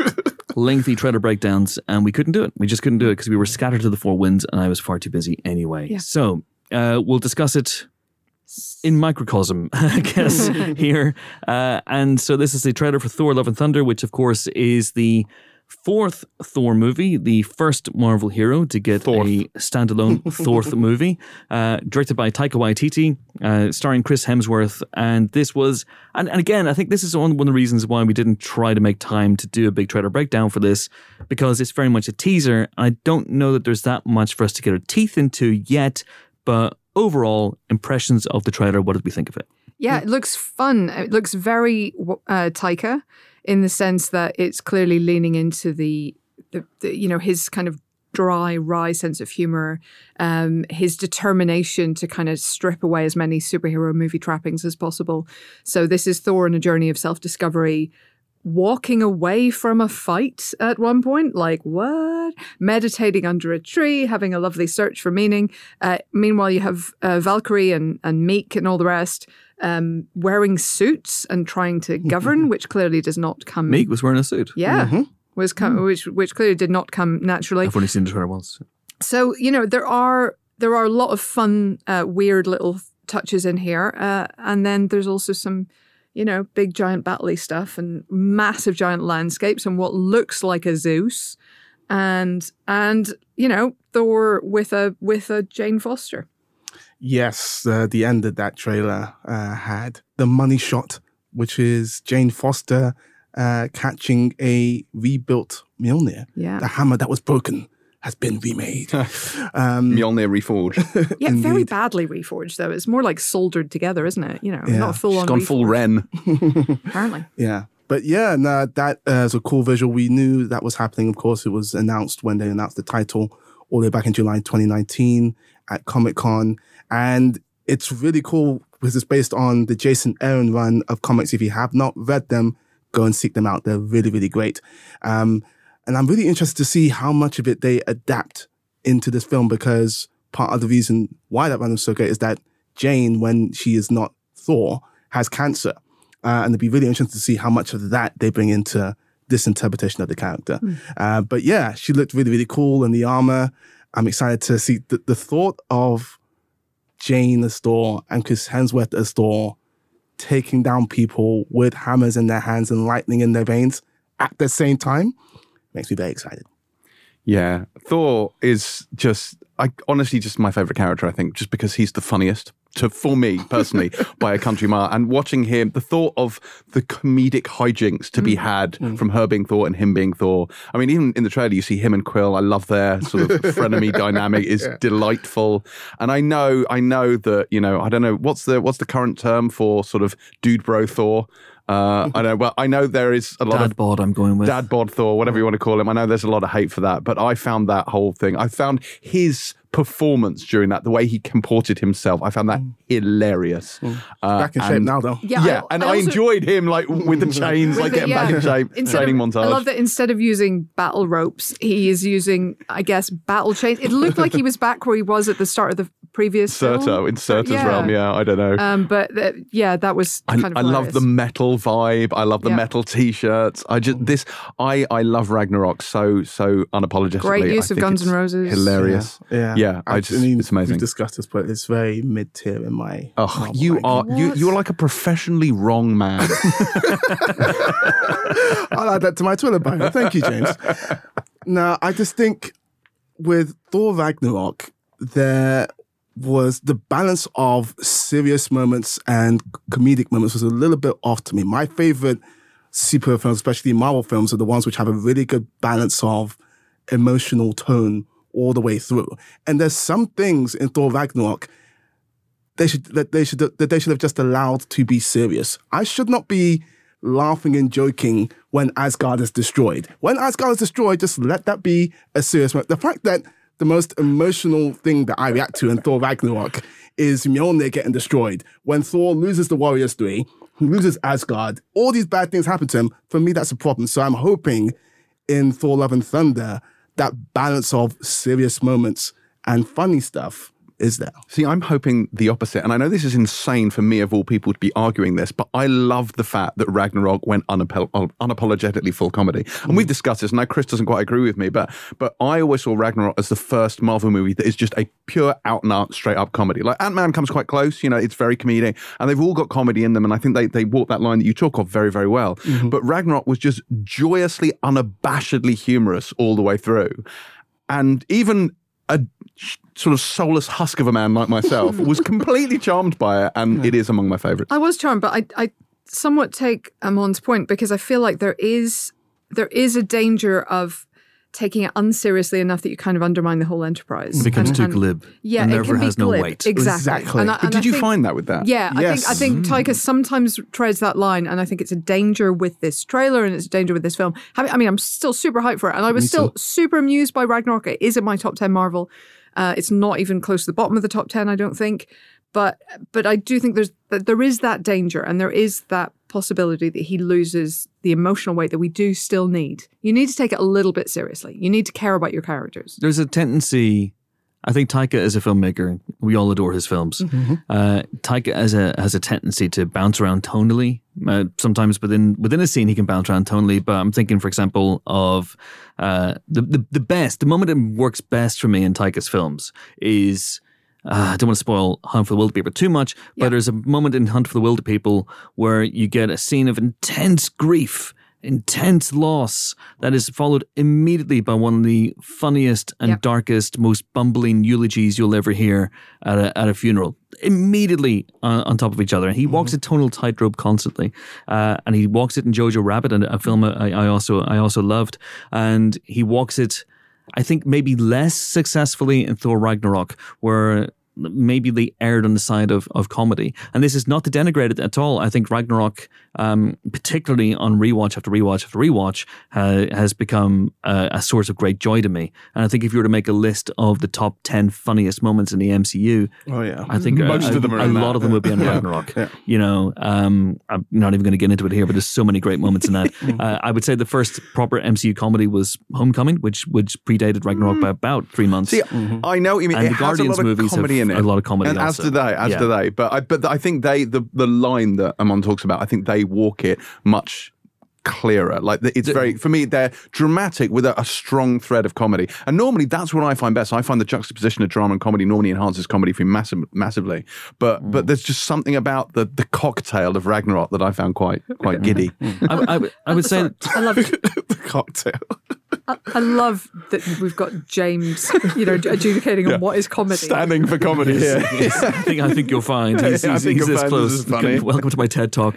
lengthy trailer breakdowns, and we couldn't do it. We just couldn't do it because we were scattered to the four winds, and I was far too busy anyway. Yeah. So we'll discuss it in microcosm, I guess, here. And so this is the trailer for Thor: Love and Thunder, which of course is the fourth Thor movie, the first Marvel hero to get a standalone Thor movie, directed by Taika Waititi, starring Chris Hemsworth. And this was, and again, I think this is one of the reasons why we didn't try to make time to do a big trailer breakdown for this, because it's very much a teaser. I don't know that there's that much for us to get our teeth into yet, but overall impressions of the trailer, what did we think of it? Yeah, it looks fun. It looks very Taika, in the sense that it's clearly leaning into the his kind of dry, wry sense of humor, his determination to kind of strip away as many superhero movie trappings as possible. So this is Thor on a journey of self-discovery, walking away from a fight at one point, like what? Meditating under a tree, having a lovely search for meaning. Meanwhile, you have Valkyrie and Meek and all the rest wearing suits and trying to govern, which clearly does not come. Meek was wearing a suit. Yeah, was which clearly did not come naturally. I've only seen the trailer once. So there are a lot of fun, weird little touches in here, and then there's also some, big giant battle-y stuff and massive giant landscapes and what looks like a Zeus, and Thor with a Jane Foster. Yes, the end of that trailer had the money shot, which is Jane Foster catching a rebuilt Mjolnir. Yeah. The hammer that was broken has been remade. Mjolnir reforged. Yeah, very badly reforged, though. It's more like soldered together, isn't it? Not full on. She's gone full Ren. Apparently. Yeah. But yeah, no, that is a cool visual. We knew that was happening. Of course, it was announced when they announced the title all the way back in July 2019 at Comic-Con. And it's really cool because it's based on the Jason Aaron run of comics. If you have not read them, go and seek them out. They're really, really great. And I'm really interested to see how much of it they adapt into this film, because part of the reason why that run is so great is that Jane, when she is not Thor, has cancer. And it'd be really interesting to see how much of that they bring into this interpretation of the character. But yeah, she looked really, really cool in the armor. I'm excited to see the thought of Jane as Thor and Chris Hemsworth as Thor taking down people with hammers in their hands and lightning in their veins at the same time makes me very excited. Yeah, Thor is honestly just my favorite character, I think, just because he's the funniest for me personally by a country mile. And watching him, the thought of the comedic hijinks to be had from her being Thor and him being Thor. I mean, even in the trailer, you see him and Quill. I love their sort of frenemy dynamic is delightful. And I know that, I don't know, what's the current term for sort of dude bro Thor? I know there is a lot Dad bod, I'm going with. Dad bod Thor, whatever you want to call him. I know there's a lot of hate for that, but I found that whole thing, I found his performance during that, the way he comported himself, I found that hilarious. Back in shape now, though. Yeah, I enjoyed him like with the chains, like getting back in shape, training montage. I love that instead of using battle ropes, he is using, I guess, battle chains. It looked like he was back where he was at the start of the previous film. In Surtur's realm, I don't know. That was kind of I love the metal vibe. I love the metal t-shirts. I love Ragnarok so unapologetically. Great use of Guns N' Roses. Hilarious. Yeah. It's amazing. We've discussed this, but it's very mid-tier in my. Oh, you're like a professionally wrong man. I'll add that to my Twitter bio. Thank you, James. Now, I just think with Thor Ragnarok, there was the balance of serious moments and comedic moments was a little bit off to me. My favorite superhero films, especially Marvel films, are the ones which have a really good balance of emotional tone all the way through. And there's some things in Thor Ragnarok they should have just allowed to be serious. I should not be laughing and joking when Asgard is destroyed. When Asgard is destroyed, just let that be a serious moment. The fact that the most emotional thing that I react to in Thor Ragnarok is Mjolnir getting destroyed. When Thor loses the Warriors 3, who loses Asgard, all these bad things happen to him. For me, that's a problem. So I'm hoping in Thor Love and Thunder, that balance of serious moments and funny stuff is there. See, I'm hoping the opposite. And I know this is insane for me, of all people, to be arguing this, but I love the fact that Ragnarok went unapologetically full comedy. And we've discussed this, and now Chris doesn't quite agree with me, but I always saw Ragnarok as the first Marvel movie that is just a pure out-and-out, straight-up comedy. Like, Ant-Man comes quite close, it's very comedic, and they've all got comedy in them, and I think they walk that line that you talk of very, very well. But Ragnarok was just joyously, unabashedly humorous all the way through. And even a sort of soulless husk of a man like myself was completely charmed by it, and it is among my favourites. I was charmed, but I somewhat take Amon's point, because I feel like there is a danger of taking it unseriously enough that you kind of undermine the whole enterprise. It becomes too glib. Yeah, and it therefore can be has no glib. weight. Exactly. But did you find that with that? Yeah, Yes. I think Taika sometimes treads that line, and I think it's a danger with this trailer and it's a danger with this film. I mean, I'm still super hyped for it, and I was still super amused by Ragnarok. It is in my top 10 Marvel. It's not even close to the bottom of the top 10, I don't think. But I do think there is that danger, and there is that possibility that he loses the emotional weight that we do still need. You need to take it a little bit seriously. You need to care about your characters. There's a tendency, I think Taika as a filmmaker, we all adore his films. Taika has a tendency to bounce around tonally. Sometimes within a scene he can bounce around tonally, but I'm thinking, for example, of the moment it works best for me in Taika's films is... I don't want to spoil Hunt for the Wilderpeople too much, but there's a moment in Hunt for the Wilderpeople where you get a scene of intense grief, intense loss that is followed immediately by one of the funniest and darkest, most bumbling eulogies you'll ever hear at a funeral. Immediately on top of each other. And he walks a tonal tightrope constantly. And he walks it in Jojo Rabbit, and a film I also loved. And he walks it, I think, maybe less successfully in Thor Ragnarok, where maybe they erred on the side of comedy. And this is not to denigrate it at all. I think Ragnarok, particularly on rewatch after rewatch after rewatch, has become a source of great joy to me. And I think if you were to make a list of the top 10 funniest moments in the MCU, I think most of them are a lot of them would be on Ragnarok. I'm not even going to get into it here, but there's so many great moments in that. I would say the first proper MCU comedy was Homecoming, which predated Ragnarok by about 3 months. See, I know what you mean. And it the has Guardians a lot of movies comedy in it. A lot of comedy, and also. As do they. But I think the line that Amon talks about, I think they walk it much clearer. Like, it's very, for me, they're dramatic with a strong thread of comedy. And normally that's what I find best. I find the juxtaposition of drama and comedy normally enhances comedy for me massively. But there's just something about the cocktail of Ragnarok that I found quite giddy. I would say I love it. The cocktail. I love that we've got James, adjudicating on what is comedy. Standing for comedy here. I think you'll find he's I think this you'll find close. this is funny. Welcome to my TED Talk.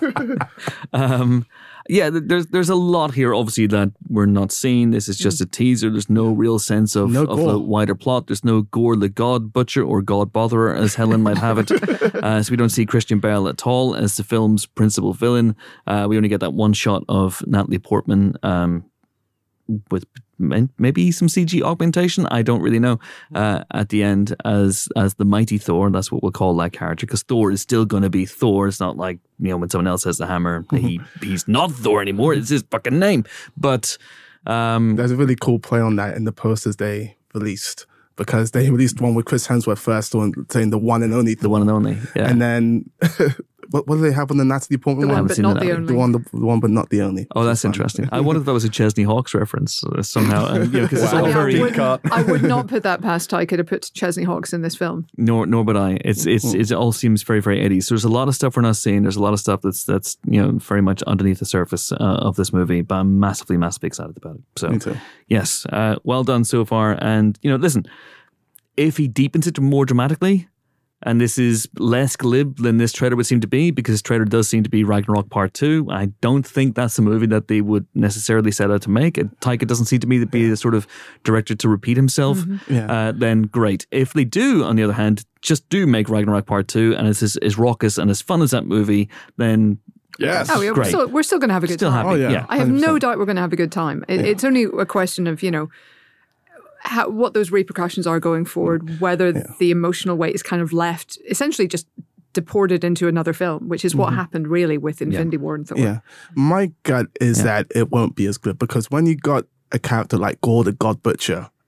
There's a lot here, obviously, that we're not seeing. This is just a teaser. There's no real sense of a wider plot. There's no Gore the God Butcher or God Botherer, as Helen might have it. So we don't see Christian Bale at all as the film's principal villain. We only get that one shot of Natalie Portman with maybe some CG augmentation, I don't really know, at the end as the mighty Thor. That's what we'll call that character, because Thor is still going to be Thor. It's not like, when someone else has the hammer, he's not Thor anymore. It's his fucking name. But there's a really cool play on that in the posters they released, because they released one with Chris Hemsworth first, saying the one and only Thor. The one and only, yeah. And then what do they have on the Natalie Portman The one? one, but not the only. The one, but not the only. Oh, that's interesting. I wondered if that was a Chesney Hawkes reference somehow. Because it's all very. I would not put that past Taika to put Chesney Hawkes in this film. Nor would I. It all seems very, very 80s. So there's a lot of stuff we're not seeing. There's a lot of stuff that's very much underneath the surface of this movie. But I'm massively, massively excited about it. So Me too. Yes, well done so far. And listen, if he deepens it more dramatically, and this is less glib than this trailer would seem to be, because this trailer does seem to be Ragnarok Part 2. I don't think that's a movie that they would necessarily set out to make. Taika doesn't seem to me to be the sort of director to repeat himself. Then great. If they do, on the other hand, just do make Ragnarok Part 2, and it's as raucous and as fun as that movie, then yes. Oh, yeah, great. we're still going to have a good Still time. happy, Oh, yeah. I have 100%. no doubt we're going to have a good time. It's only a question of, what those repercussions are going forward, whether the emotional weight is kind of left, essentially just deported into another film, which is what happened really with Infinity War and Thor. Yeah. My gut is that it won't be as good, because when you got a character like Gore the God Butcher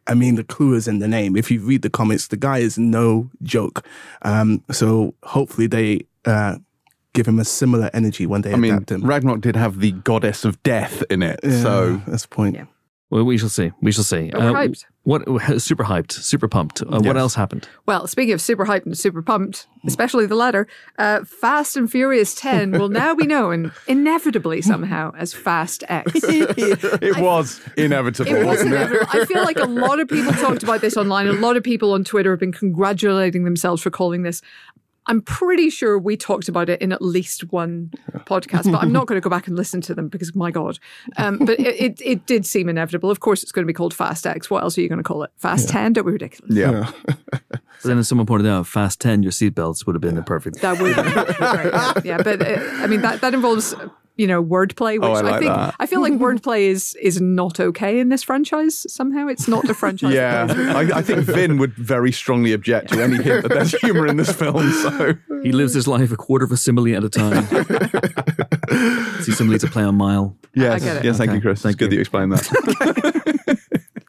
I mean, the clue is in the name. If you read the comics, the guy is no joke. So hopefully they give him a similar energy when they adapt him. Ragnarok did have the goddess of death in it, so that's the point. Yeah. Well, we shall see. We shall see. But we're hyped. Super hyped, super pumped. What else happened? Well, speaking of super hyped and super pumped, especially the latter, Fast and Furious 10 will now be known inevitably somehow as Fast X. it was inevitable, It was wasn't it? inevitable. I feel like a lot of people talked about this online. A lot of people on Twitter have been congratulating themselves for calling this. I'm pretty sure we talked about it in at least one podcast, but I'm not going to go back and listen to them because, my God. But it did seem inevitable. Of course, it's going to be called Fast X. What else are you going to call it? Fast 10? Don't be ridiculous. Yeah. But then, as someone pointed out, Fast 10, your seatbelts would have been the perfect. That would be great. Yeah, but I mean, that involves, wordplay, which I feel like wordplay is not okay in this franchise somehow. It's not a franchise. Yeah, I think Vin would very strongly object to any hint that there's humour in this film. So he lives his life a quarter of a simile at a time. See, similes a play on mile. Yes, I get it. yes, thank Okay. you, Chris. Thank It's good you. that you explained that.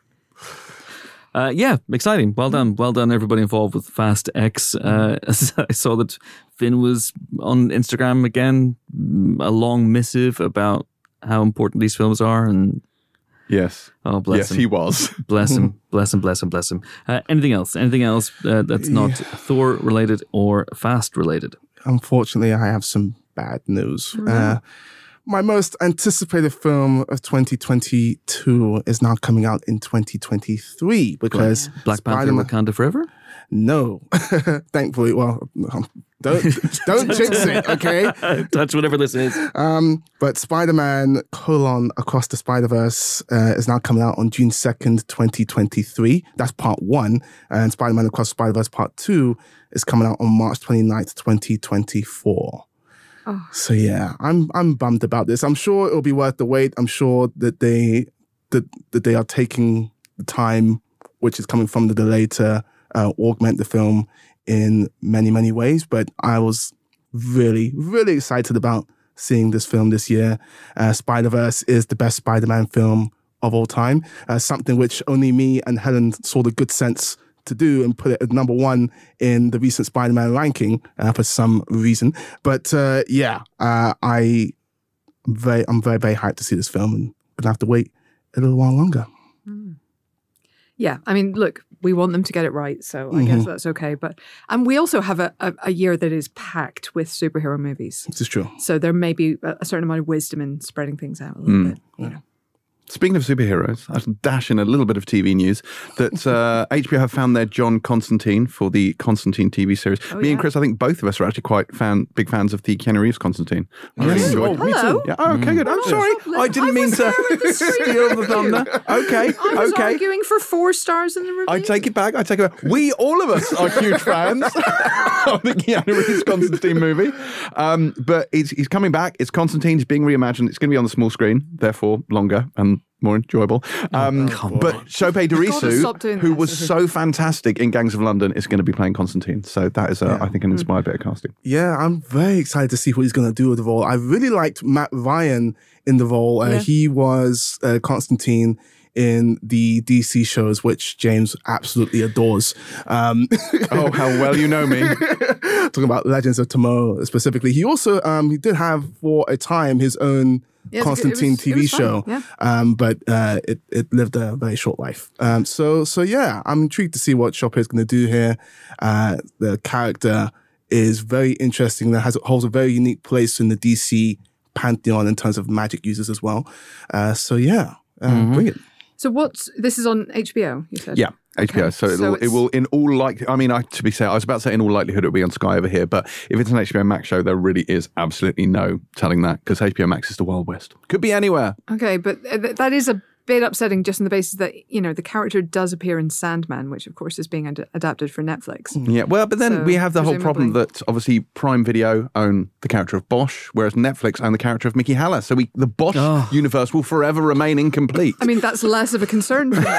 Yeah, exciting. Well done, everybody involved with Fast X. I saw that Finn was on Instagram again, a long missive about how important these films are, and Yes. oh, bless Yes, him. he was. Bless him, bless him, bless him, bless him. Anything else? Anything else that's not Thor related or Fast related? Unfortunately, I have some bad news. My most anticipated film of 2022 is now coming out in 2023 because Black Panther: Spider-Man- Wakanda Forever? No, thankfully. Well, don't jinx it, okay? Touch whatever this is. But Spider-Man: Across the Spider-Verse is now coming out on June 2nd, 2023. That's part 1. And Spider-Man: Across the Spider-Verse part 2 is coming out on March 29th, 2024. So yeah, I'm bummed about this. I'm sure it'll be worth the wait. I'm sure that they are taking the time, which is coming from the delay, to augment the film in many, many ways. But I was really, really excited about seeing this film this year. Spider-Verse is the best Spider-Man film of all time. Something which only me and Helen saw the good sense to do and put it at number 1 in the recent Spider-Man ranking for some reason. But I'm very, very hyped to see this film, and gonna have to wait a little while longer. Yeah, I mean, look, we want them to get it right, so I guess that's okay. But we also have a year that is packed with superhero movies, This is true. so there may be a certain amount of wisdom in spreading things out a little bit. You know. Speaking of superheroes, I should dash in a little bit of TV news that HBO have found their John Constantine for the Constantine TV series. Me and Chris, I think both of us are actually quite big fans of the Keanu Reeves Constantine. I really enjoyed it. Me too. Yeah. Oh, okay, good. I'm sorry. I didn't mean to steal the thunder. Okay, I was okay. arguing for 4 stars in the review. I take it back. We, all of us, are huge fans of the Keanu Reeves Constantine movie. But he's coming back. It's Constantine. He's being reimagined. It's going to be on the small screen, therefore longer and more enjoyable. But Shopei stop doing Dorisu, who this. was so fantastic in Gangs of London, is going to be playing Constantine. So that is, I think, an inspired bit of casting. Yeah, I'm very excited to see what he's going to do with the role. I really liked Matt Ryan in the role. He was Constantine in the DC shows, which James absolutely adores. Oh, how well you know me. Talking about Legends of Tomorrow specifically. He also he did have for a time his own Constantine it TV was fun, show, yeah. but it lived a very short life. So yeah, I'm intrigued to see what Shopper is going to do here. The character is very interesting. That holds a very unique place in the DC pantheon in terms of magic users as well. So yeah, bring it. So this is on HBO, you said? Yeah, HBO. Okay. So it will in all likelihood, I mean, to be fair, I was about to say in all likelihood it'll be on Sky over here, but if it's an HBO Max show, there really is absolutely no telling that, because HBO Max is the Wild West. Could be anywhere. Okay, but that is a bit upsetting just on the basis that, the character does appear in Sandman, which of course is being adapted for Netflix. Yeah, well, but then So, we have the whole problem presumably- that obviously Prime Video own the character of Bosch, whereas Netflix own the character of Mickey Haller. So the Bosch universe will forever remain incomplete. I mean, that's less of a concern for me.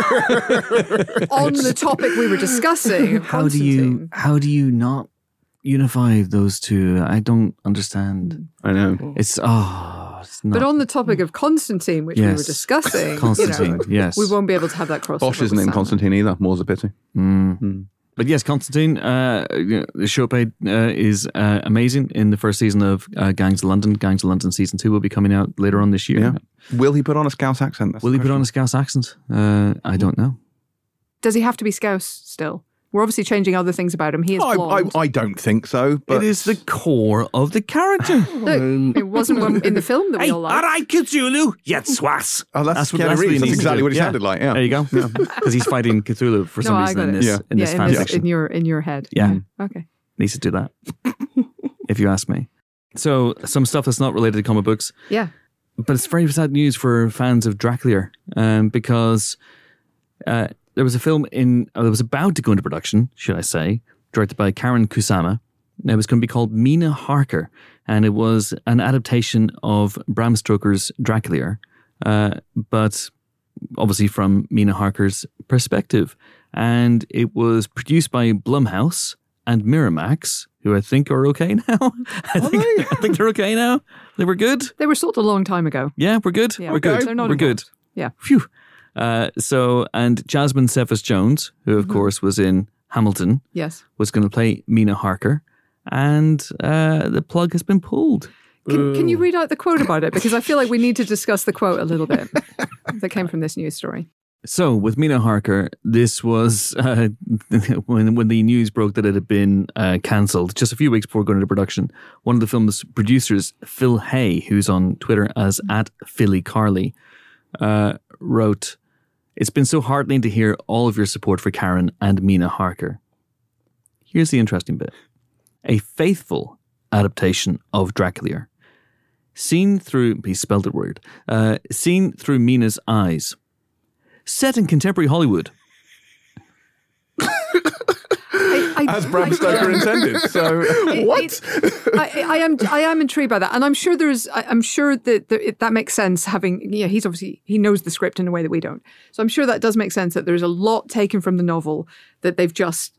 On the topic we were discussing, of How do you not unify those two? I don't understand. I know. It's it's not. But on the topic of Constantine, which we were Yes. discussing, Constantine, yes. we won't be able to have that crossover. Bosch isn't in Constantine either. More's a pity. But yes, Constantine, the show played is amazing in the first season of Gangs of London. Gangs of London season 2 will be coming out later on this year. Yeah. Will he put on a Scouse accent? That's Will the he put on a question. Scouse accent? I don't know. Does he have to be Scouse still? We're obviously changing other things about him. He is blonde. I don't think so. But It is the core of the character. Look, it wasn't one in the film that we all liked. right, Cthulhu, yet swass. Oh, that's what- Keanu that's what he Reeves. That's needs to exactly do. what he Yeah. sounded like. Yeah. There you go. Because he's fighting Cthulhu for some No, I reason got in it. this, Yeah. in this fan fiction. in your head. Yeah. Okay. Needs to do that, if you ask me. So, some stuff that's not related to comic books, Yeah. but it's very sad news for fans of Dracula, because there was a film that was about to go into production, should I say, directed by Karen Kusama. It was going to be called Mina Harker, and it was an adaptation of Bram Stoker's Dracula, but obviously from Mina Harker's perspective. And it was produced by Blumhouse and Miramax, who I think are okay now. I think they're okay now. They were good. They were sold a long time ago. Yeah, we're good. Yeah, We're good. They're not We're good. involved. Yeah. Phew. And Jasmine Cephas Jones, who of course was in Hamilton, Yes. was going to play Mina Harker, and the plug has been pulled. Can you read out the quote about it? Because I feel like we need to discuss the quote a little bit that came from this news story. So with Mina Harker, this was when the news broke that it had been cancelled just a few weeks before going into production. One of the film's producers, Phil Hay, who's on Twitter as @PhillyCarley, wrote, "It's been so heartening to hear all of your support for Karen and Mina Harker. Here's the interesting bit. A faithful adaptation of Dracula. Seen through," he spelled it weird, "seen through Mina's eyes. Set in contemporary Hollywood." As Bram Stoker intended. So what? I am intrigued by that, and I'm sure I'm sure that that makes sense. Having he knows the script in a way that we don't, so I'm sure that does make sense. That there's a lot taken from the novel that they've just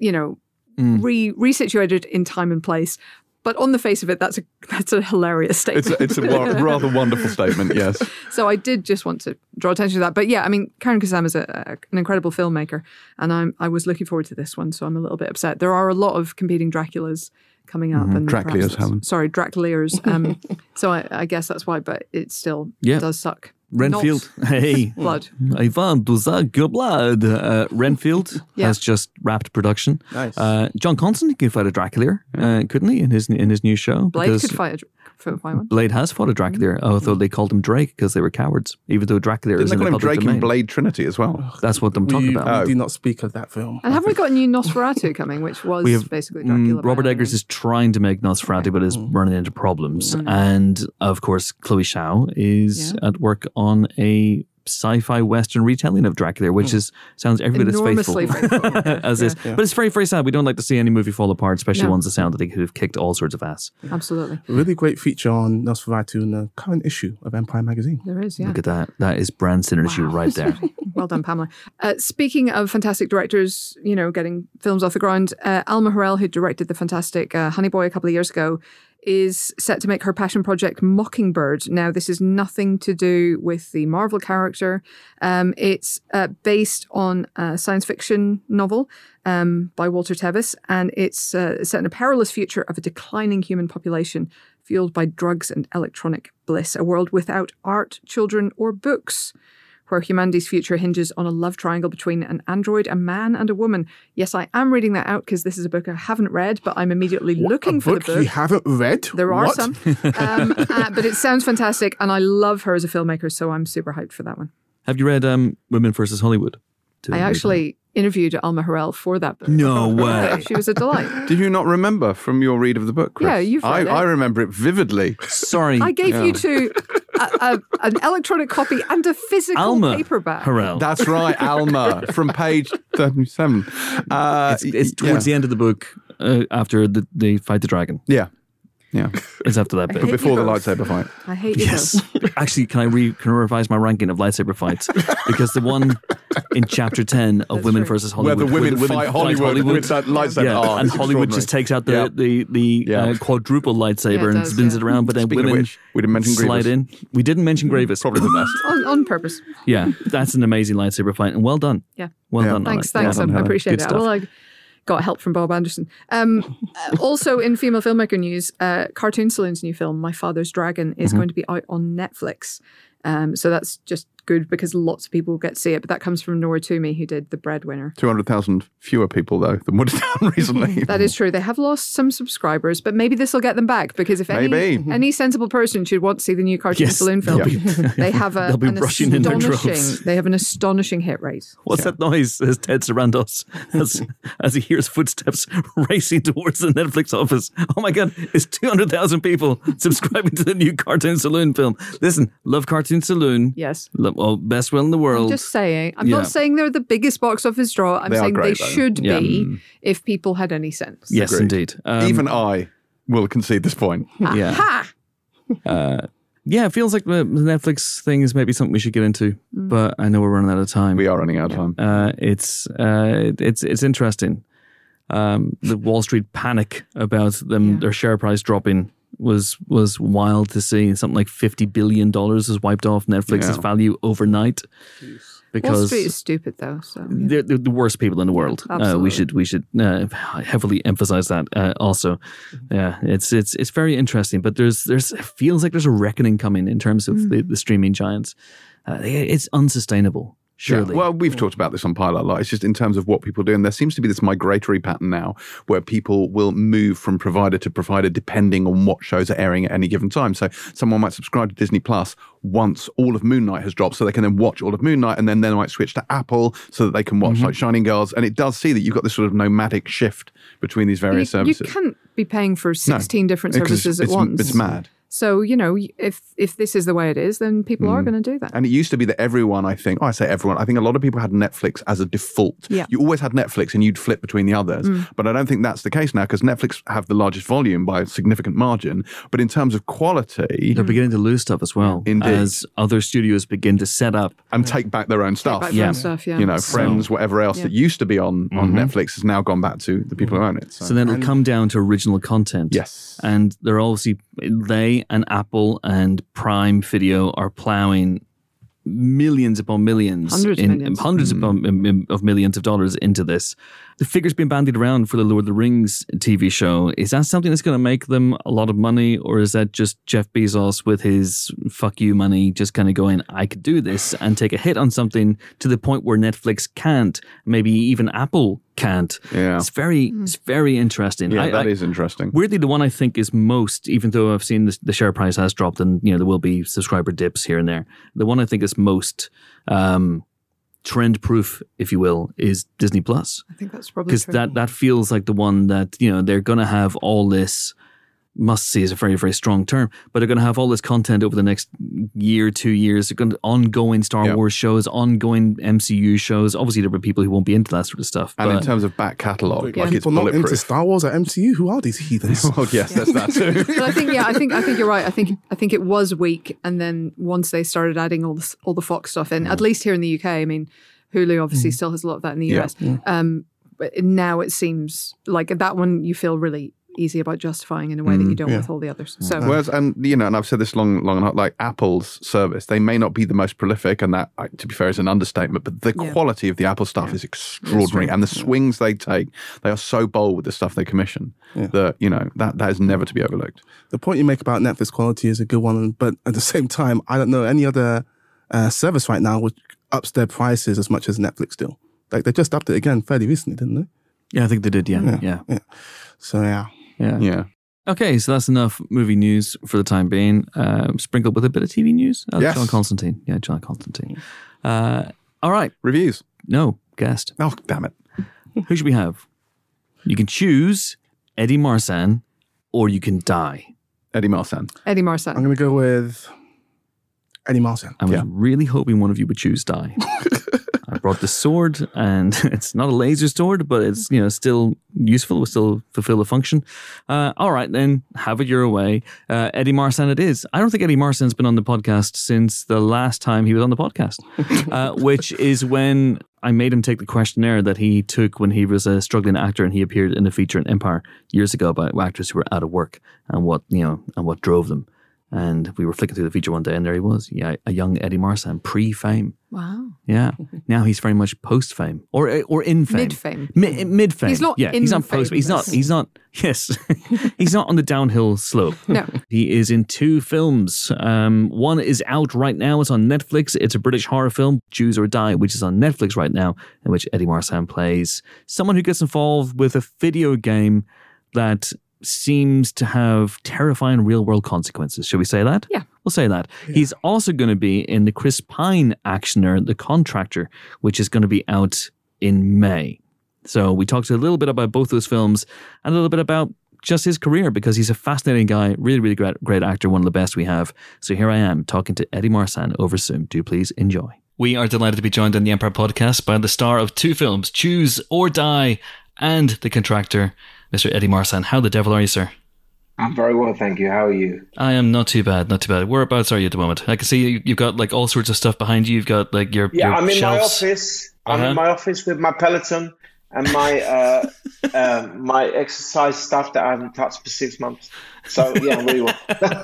resituated in time and place. But on the face of it, that's a hilarious statement. It's a rather wonderful statement. Yes. So I did just want to draw attention to that. But yeah, I mean, Karen Kusama is an incredible filmmaker, and I was looking forward to this one, so I'm a little bit upset. There are a lot of competing Draculas coming up. And Draculas, Helen. Sorry, Draculiers. So I guess that's why, but it still does suck. Renfield, Not hey, blood. I want to suck your blood. Renfield Yeah. has just wrapped production. Nice. John Constantine could fight a Dracula, couldn't he, in his new show? Blade Because could fight one. Blade has fought a Dracula, although they called him Drake because they were cowards, even though Dracula Didn't is they in call the him public Drake domain. and Blade Trinity as well? That's what I'm talking We about. do not speak of that film. And haven't we got a new Nosferatu coming, which was We have basically Dracula? Robert by Eggers is trying to make Nosferatu, but is running into problems. And of course, Chloe Zhao is at work on a sci-fi Western retelling of Dracula, which sounds every bit as faithful Enormously faithful. as this. But it's very, very sad. We don't like to see any movie fall apart, especially No. ones that sound that they could have kicked all sorts of ass. Absolutely. Really great feature on Nosferatu in the current issue of Empire magazine. There is, yeah. Look at that. That is brand synergy right there. Well done, Pamela. Speaking of fantastic directors, getting films off the ground, Alma Harrell, who directed the fantastic Honey Boy a couple of years ago, is set to make her passion project Mockingbird. Now, this is nothing to do with the Marvel character. It's based on a science fiction novel by Walter Tevis, and it's set in a perilous future of a declining human population fueled by drugs and electronic bliss, a world without art, children, or books, where humanity's future hinges on a love triangle between an android, a man, and a woman. Yes, I am reading that out because this is a book I haven't read, but I'm immediately looking for the book. you haven't read? There are What? some. But it sounds fantastic, and I love her as a filmmaker, so I'm super hyped for that one. Have you read Women vs. Hollywood? I actually interviewed Alma Harrell for that book. No way. She was a delight. Did you not remember from your read of the book, Chris? Yeah, you've read it. I remember it vividly. Sorry. I gave you two an electronic copy and a physical Alma paperback. Harrell. That's right, Alma, from page 37. It's towards the end of the book after they fight the dragon. Yeah. Yeah. is after that I bit. hate Before the you both. lightsaber fight. I hate you Yes. both. Actually, can I revise my ranking of lightsaber fights? Because the one in chapter 10 of That's Women true. versus Where Hollywood. the women fight Hollywood with that lightsaber. Yeah, Oh, and it's Hollywood just extraordinary. takes out Yeah. the Yeah. quadruple lightsaber Yeah, it and does, spins yeah. it around, but then Speaking of women which, we didn't mention slide Grievous. in. We didn't mention Grievous. Probably the best. On purpose. Yeah, that's an amazing lightsaber fight, and well done. Yeah. Well Yeah. done. Thanks, Well thanks. done, I Helen. appreciate Good it. stuff. Well, I got help from Bob Anderson. Also, in female filmmaker news, Cartoon Saloon's new film, My Father's Dragon, is going to be out on Netflix. So that's just good because lots of people get to see it. But that comes from Nora Toomey, who did The Breadwinner. 200,000 fewer people, though, than what it's done recently. That is true. They have lost some subscribers, but maybe this will get them back because if Maybe. any sensible person should want to see the new Cartoon Yes, Saloon film, they have they'll be rushing in their droves. they have an astonishing hit rate. What's that noise? As Ted Sarandos, as he hears footsteps racing towards the Netflix office. Oh my God, it's 200,000 people subscribing to the new Cartoon Saloon film. Listen, love Cartoon Saloon. Yes. Best one in the world. Just saying. I'm Yeah. not saying they're the biggest box office draw. I'm They are saying great, they though. should Yeah. be if people had any sense. Yes, Agreed. indeed. Even I will concede this point. yeah. Ha! Yeah, it feels like the Netflix thing is maybe something we should get into, but I know we're running out of time. We are running out of time. It's interesting. The Wall Street panic about them their share price dropping was wild to see. Something like $50 billion was wiped off Netflix's Yeah. value overnight. Wall Because Street is stupid, though. So they're the worst people in the world. Absolutely. We should heavily emphasize that. Also, yeah, it's very interesting. But there's it feels like there's a reckoning coming in terms of the streaming giants. It's unsustainable. Surely. Yeah. Well, we've talked about this on Pilot a lot. It's just in terms of what people do. And there seems to be this migratory pattern now where people will move from provider to provider depending on what shows are airing at any given time. So someone might subscribe to Disney Plus once all of Moon Knight has dropped so they can then watch all of Moon Knight, and then they might switch to Apple so that they can watch like Shining Girls. And it does see that you've got this sort of nomadic shift between these various you services. can't be paying for 16 different Because services at once. It's mad. So, if this is the way it is, then people are going to do that. And it used to be that everyone, I think a lot of people had Netflix as a default. Yeah. You always had Netflix and you'd flip between the others. But I don't think that's the case now because Netflix have the largest volume by a significant margin. But in terms of quality they're beginning to lose stuff as well. Indeed. As other studios begin to set up. and take back their own stuff. Back Yeah. stuff, yeah. You know, Friends, whatever else that used to be on Netflix has now gone back to the people who own it. So then it'll come down to original content. Yes. And they're obviously, they and Apple and Prime Video are plowing millions upon millions, Hundreds of millions. of millions of dollars into this. The figure's been bandied around for the Lord of the Rings TV show. Is that something that's going to make them a lot of money, or is that just Jeff Bezos with his fuck you money just kind of going, I could do this and take a hit on something to the point where Netflix can't, maybe even Apple can't. Yeah. It's very interesting. Yeah, that is interesting. Weirdly, the one I think is most, even though I've seen the share price has dropped and there will be subscriber dips here and there, the one I think is most trend proof, if you will, is Disney Plus. I think that's probably Because true. that feels like the one that, they're going to have all this, must see is a very, very strong term, but they're going to have all this content over the next year, 2 years. They're going to ongoing Star Wars shows, ongoing MCU shows. Obviously, there will be people who won't be into that sort of stuff. And but in terms of back catalogue, like it's People not into bulletproof. Star Wars or MCU. Who are these heathens? Well, yes, there's that too. But I think you're right. I think it was weak, and then once they started adding all the Fox stuff in, at least here in the UK. I mean, Hulu obviously still has a lot of that in the Yeah. US. But now it seems like that one you feel really easy about justifying in a way that you don't with all the others. So Whereas, and I've said this long and hard, like Apple's service, they may not be the most prolific, and that, to be fair, is an understatement, but the quality of the Apple stuff is extraordinary. And the swings they take, they are so bold with the stuff they commission that, that is never to be overlooked. The point you make about Netflix quality is a good one, but at the same time, I don't know any other service right now which ups their prices as much as Netflix do. Like they just upped it again fairly recently, didn't they? yeah, I think they did. Yeah. So yeah. Yeah. Okay, so that's enough movie news for the time being. Sprinkled with a bit of TV news. Yes. John Constantine. Yeah, John Constantine. All right. Reviews. No, guest. Oh, damn it. Who should we have? You can choose Eddie Marsan or you can die. Eddie Marsan. Eddie I'm Marsan. going to go with Eddie Marsan. I was really hoping one of you would choose die. I I brought the sword, and it's not a laser sword, but it's still useful. It will still fulfill the function. All right, then have it your way. Eddie Marsan it is. I don't think Eddie Marsan's been on the podcast since the last time he was on the podcast, which is when I made him take the questionnaire that he took when he was a struggling actor, and he appeared in a feature in Empire years ago about actors who were out of work and what drove them. And we were flicking through the feature one day, and there he was, a young Eddie Marsan, pre-fame. Wow. Yeah. Now he's very much post-fame or in fame. Mid-fame. Mid-fame. He's not he's not post. He's not. Yes. He's not on the downhill slope. No. He is in 2 films. One is out right now. It's on Netflix. It's a British horror film, Choose or Die, which is on Netflix right now, in which Eddie Marsan plays someone who gets involved with a video game that seems to have terrifying real-world consequences. Should we say that? Yeah. We'll say that. Yeah. He's also going to be in the Chris Pine actioner, The Contractor, which is going to be out in May. So we talked a little bit about both those films and a little bit about just his career, because he's a fascinating guy, really, really great actor, one of the best we have. So here I am talking to Eddie Marsan over Zoom. Do please enjoy. We are delighted to be joined on the Empire Podcast by the star of 2 films, Choose or Die and The Contractor, Mr. Eddie Marsan. How the devil are you, sir? I'm very well, thank you. How are you? I am not too bad, not too bad. Whereabouts are you at the moment? I can see you've got like all sorts of stuff behind you. You've got like your I'm in shelves. my office. I'm in my office with my Peloton and my my exercise stuff that I haven't touched for 6 months. So yeah, I'm really well.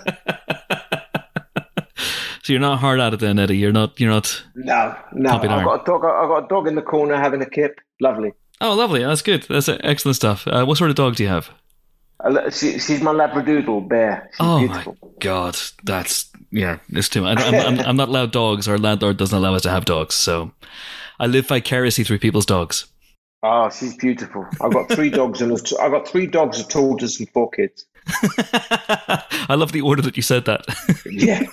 So you're not hard at it then, Eddie. You're not. No. I've got a dog in the corner having a kip. Lovely. Oh, lovely. That's good. That's excellent stuff. What sort of dog do you have? She's my Labradoodle bear. She's beautiful. My God. It's too much. I'm not allowed dogs. Our landlord doesn't allow us to have dogs. So I live vicariously through people's dogs. Oh, she's beautiful. I've got 3 dogs and I've got 3 dogs, a tortoise and 4 kids. I love the order that you said that. Yeah.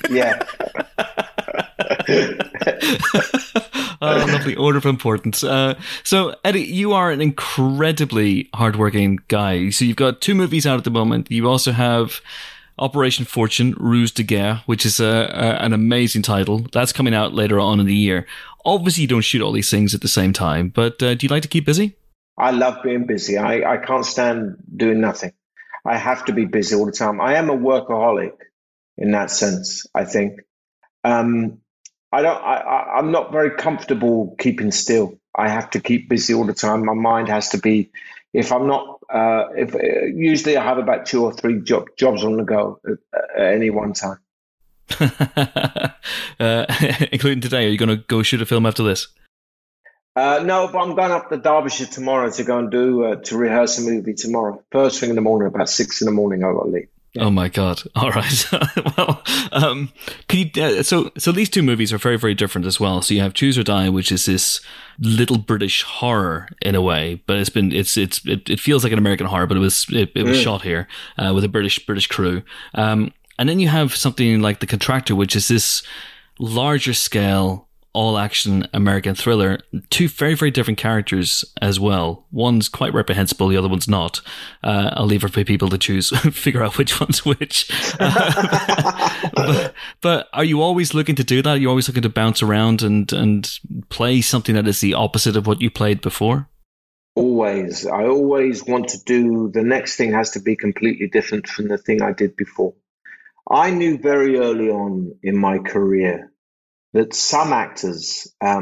Oh, lovely order of importance. So, Eddie, you are an incredibly hardworking guy. So you've got 2 movies out at the moment. You also have Operation Fortune, Ruse de Guerre, which is an amazing title. That's coming out later on in the year. Obviously, you don't shoot all these things at the same time, but do you like to keep busy? I love being busy. I can't stand doing nothing. I have to be busy all the time. I am a workaholic in that sense, I think. I'm not very comfortable keeping still. I have to keep busy all the time. My mind has to be, if I'm not, usually I have about 2 or 3 jobs on the go at any one time. Including today. Are you going to go shoot a film after this? No, but I'm going up to Derbyshire tomorrow to go and to rehearse a movie tomorrow. First thing in the morning, about 6 in the morning, I've got to leave. Yeah. Oh my God! All right. Well, can you? So these 2 movies are very, very different as well. So you have Choose or Die, which is this little British horror in a way, but it feels like an American horror, but it was shot here with a British crew. And then you have something like The Contractor, which is this larger scale, all-action American thriller. 2 very, very different characters as well. One's quite reprehensible, the other one's not. I'll leave it for people to choose, figure out which one's which. But are you always looking to do that? Are you always looking to bounce around and play something that is the opposite of what you played before? Always. I always want to do, the next thing has to be completely different from the thing I did before. I knew very early on in my career that some actors have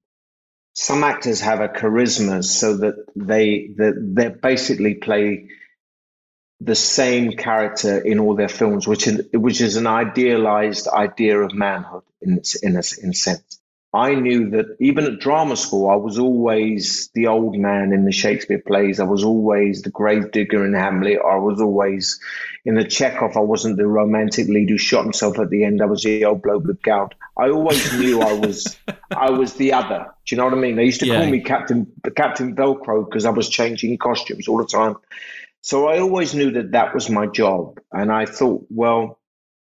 a charisma so that they basically play the same character in all their films, which is an idealized idea of manhood in a sense. I knew that even at drama school, I was always the old man in the Shakespeare plays. I was always the grave digger in Hamlet. I was always in the Chekhov. I wasn't the romantic lead who shot himself at the end. I was the old bloke with gout. I always knew I was the other. Do you know what I mean? They used to call me Captain Velcro because I was changing costumes all the time. So I always knew that was my job. And I thought, well,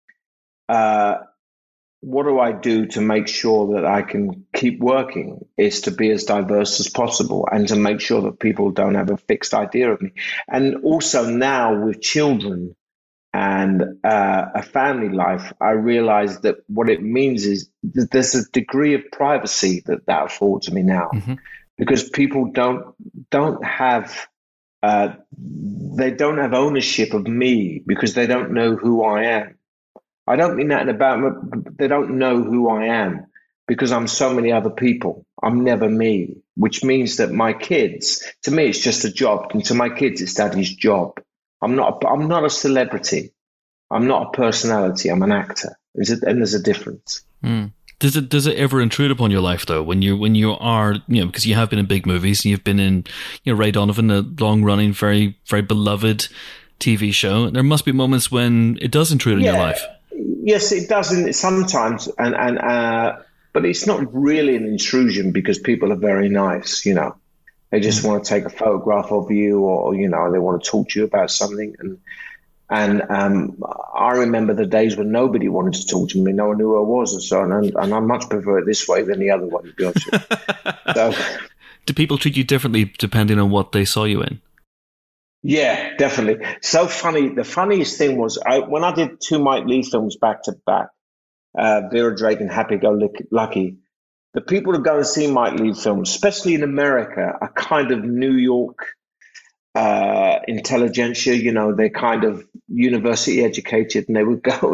what do I do to make sure that I can keep working is to be as diverse as possible and to make sure that people don't have a fixed idea of me. And also now with children, and a family life, I realized that what it means is that there's a degree of privacy that affords me now, because people don't have they don't have ownership of me because they don't know who I am. I don't mean that in about they don't know who I am because I'm so many other people. I'm never me, which means that my kids, to me, it's just a job, and to my kids, it's daddy's job. I'm not a celebrity. I'm not a personality. I'm an actor. And there's a difference. Does it ever intrude upon your life though? When you are, because you have been in big movies, and you've been in, Ray Donovan, a long running, very, very beloved TV show. There must be moments when it does intrude on your life. Yes, it does sometimes, but it's not really an intrusion because people are very nice. They just want to take a photograph of you, or they want to talk to you about something. And I remember the days when nobody wanted to talk to me, no one knew who I was, and so on. And I much prefer it this way than the other way, to be honest with you. So, do people treat you differently depending on what they saw you in? Yeah, definitely. So funny. The funniest thing was when I did 2 Mike Leigh films back to back, Vera Drake and Happy Go Lucky. The people who go and see Mike Leigh films, especially in America, are kind of New York intelligentsia. They're kind of university educated, and they would go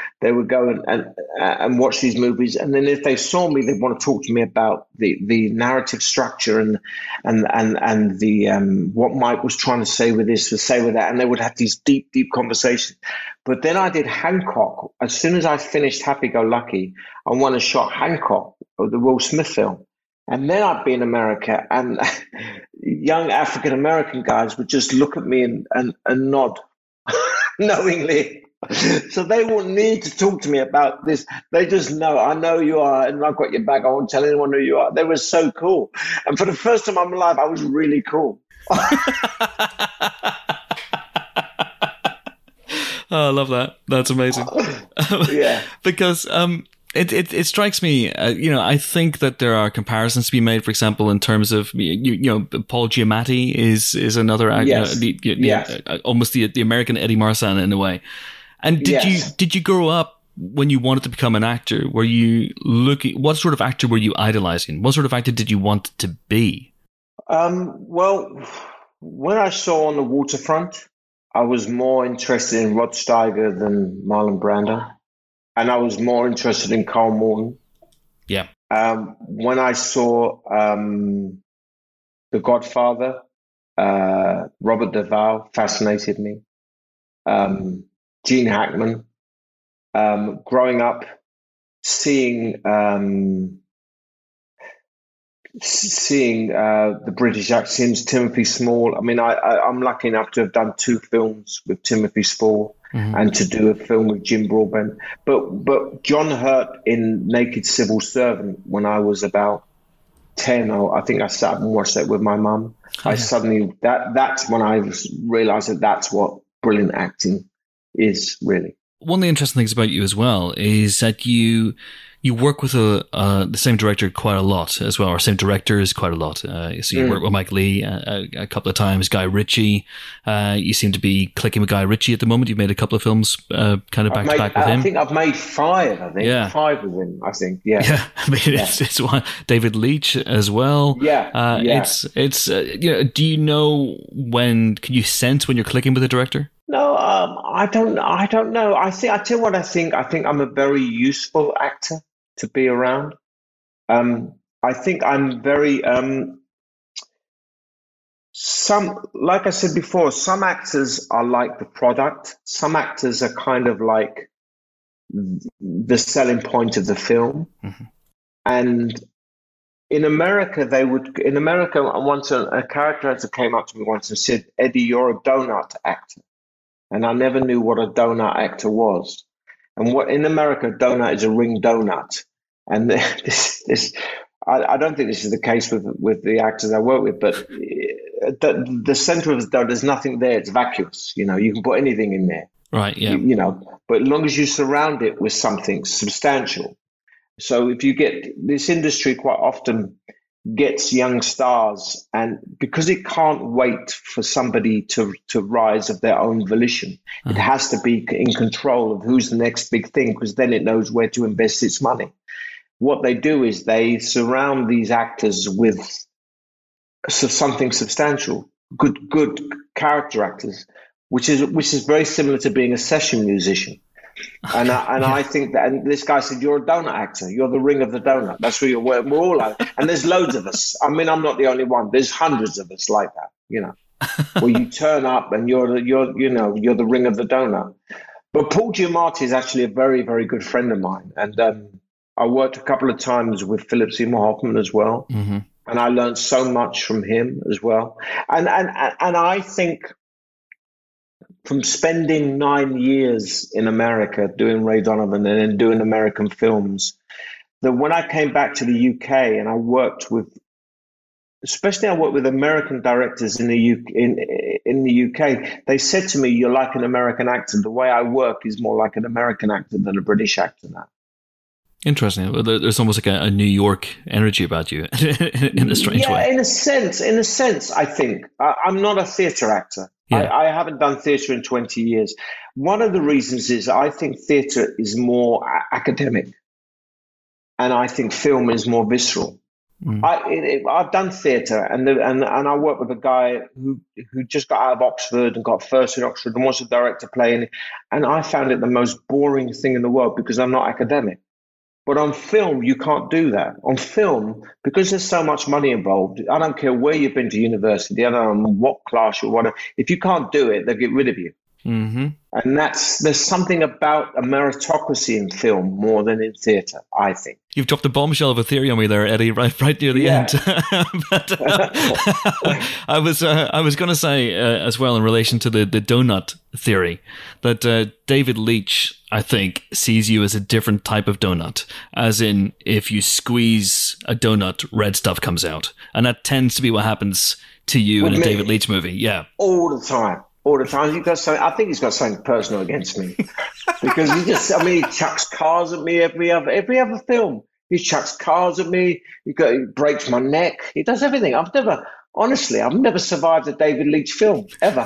and watch these movies. And then if they saw me, they'd want to talk to me about the narrative structure and the what Mike was trying to say with this, to say with that, and they would have these deep conversations. But then I did Hancock. As soon as I finished Happy Go Lucky, I went and shot Hancock, the Will Smith film. And then I'd be in America, and young African-American guys would just look at me and nod knowingly. So they won't need to talk to me about this. They just know, I know you are, and I've got your back. I won't tell anyone who you are. They were so cool. And for the first time in my life, I was really cool. Oh, I love that. That's amazing. Yeah. Because it strikes me, I think that there are comparisons to be made, for example, in terms of, Paul Giamatti is another actor, almost the American Eddie Marsan in a way. And did you grow up when you wanted to become an actor? Were you what sort of actor were you idolizing? What sort of actor did you want to be? Well, when I saw On the Waterfront, I was more interested in Rod Steiger than Marlon Brando. And I was more interested in Carl Morton. Yeah. When I saw The Godfather, Robert Duvall fascinated me. Gene Hackman. Growing up, seeing the British accents, Timothy Spall. I mean, I'm lucky enough to have done 2 films with Timothy Spall. And to do a film with Jim Broadbent. But John Hurt in Naked Civil Servant, when I was about 10, I think I sat and watched that with my mum. I suddenly, that's when I realised that that's what brilliant acting is, really. One of the interesting things about you as well is that you work with the same director quite a lot as well, or same directors quite a lot. So you work with Mike Leigh a couple of times, Guy Ritchie. You seem to be clicking with Guy Ritchie at the moment. You've made a couple of films kind of back to back with him. I think I've made 5, 5 with him, I think. Yeah. Yeah. I mean, it's one. David Leitch as well. Yeah. It's do you know can you sense when you're clicking with a director? No, I don't know. I tell you what I think. I think I'm a very useful actor to be around. I think I'm very like I said before, some actors are like the product. Some actors are kind of like the selling point of the film. Mm-hmm. And in America, once a character actor came up to me once and said, "Eddie, you're a donut actor." And I never knew what a donut actor was. And what in America, donut is a ring donut. And I don't think this is the case with the actors I work with, but the center of the donut, there's nothing there. It's vacuous. You can put anything in there. Right, yeah. But as long as you surround it with something substantial. So if you get this industry quite often, gets young stars, and because it can't wait for somebody to rise of their own volition, it has to be in control of who's the next big thing, because then it knows where to invest its money. What they do is they surround these actors with something substantial, good character actors, which is very similar to being a session musician. And I think that, and this guy said, you're a donut actor. You're the ring of the donut. That's where we're all like. And there's loads of us. I mean, I'm not the only one. There's hundreds of us like that, where you turn up and you're the ring of the donut. But Paul Giamatti is actually a very, very good friend of mine. And I worked a couple of times with Philip Seymour Hoffman as well. Mm-hmm. And I learned so much from him as well. And I think, from spending 9 years in America doing Ray Donovan and then doing American films, that when I came back to the UK and I worked with American directors in the UK, they said to me, you're like an American actor. The way I work is more like an American actor than a British actor now. Interesting. There's almost like a New York energy about you in a strange way. Yeah, in a sense, I think. I'm not a theatre actor. Yeah. I haven't done theatre in 20 years. One of the reasons is I think theatre is more academic, and I think film is more visceral. Mm. I've done theatre, and I work with a guy who just got out of Oxford and got first in Oxford and wants to direct a play, and I found it the most boring thing in the world because I'm not academic. But on film, you can't do that. On film, because there's so much money involved, I don't care where you've been to university, I don't know what class you're whatever. If you can't do it, they'll get rid of you. Mm-hmm. And there's something about a meritocracy in film more than in theatre, I think. You've dropped a bombshell of a theory on me there, Eddie, right near the end. But I was going to say as well, in relation to the donut theory, that David Leitch, I think, sees you as a different type of donut. As in, if you squeeze a donut, red stuff comes out. And that tends to be what happens to you in a David Leitch movie. Yeah. All the time. I think he's got something personal against me because he chucks cars at me every other film. He chucks cars at me. He breaks my neck. He does everything. I've never survived a David Leitch film ever.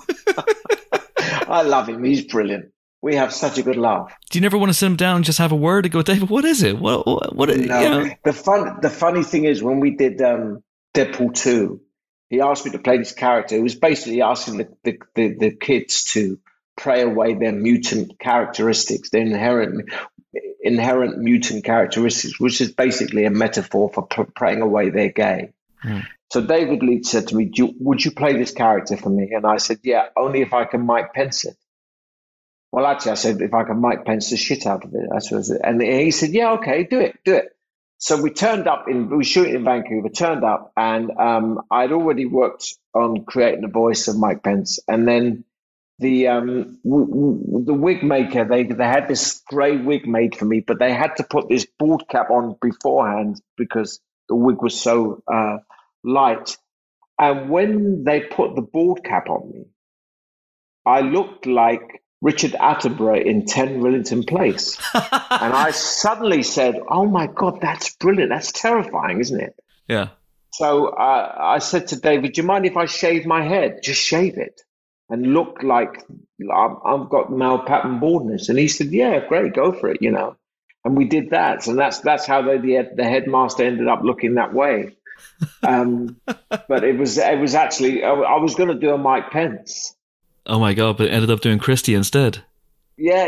I love him. He's brilliant. We have such a good laugh. Do you never want to sit him down and just have a word and go, David, what is it? What? No. The funny thing is, when we did Deadpool 2, he asked me to play this character. He was basically asking the kids to pray away their mutant characteristics, their inherent mutant characteristics, which is basically a metaphor for praying away their gay. Mm. So David Leitch said to me, would you play this character for me? And I said, yeah, only if I can Mike Pence it. Well, actually, I said, if I can Mike Pence the shit out of it. That's what I said. And he said, yeah, okay, do it. So we turned up we were shooting in Vancouver, turned up, and I'd already worked on creating the voice of Mike Pence. And then the wig maker, they had this grey wig made for me, but they had to put this bald cap on beforehand because the wig was so light. And when they put the bald cap on me, I looked like Richard Attenborough in 10 Rillington Place. And I suddenly said, oh my God, that's brilliant. That's terrifying, isn't it? Yeah. So I said to David, do you mind if I shave my head? Just shave it and look like I've got male pattern baldness. And he said, yeah, great, go for it, And we did that. And that's how the headmaster ended up looking that way. But it was actually, I was going to do a Mike Pence. Oh my God, but ended up doing Christie instead. Yeah.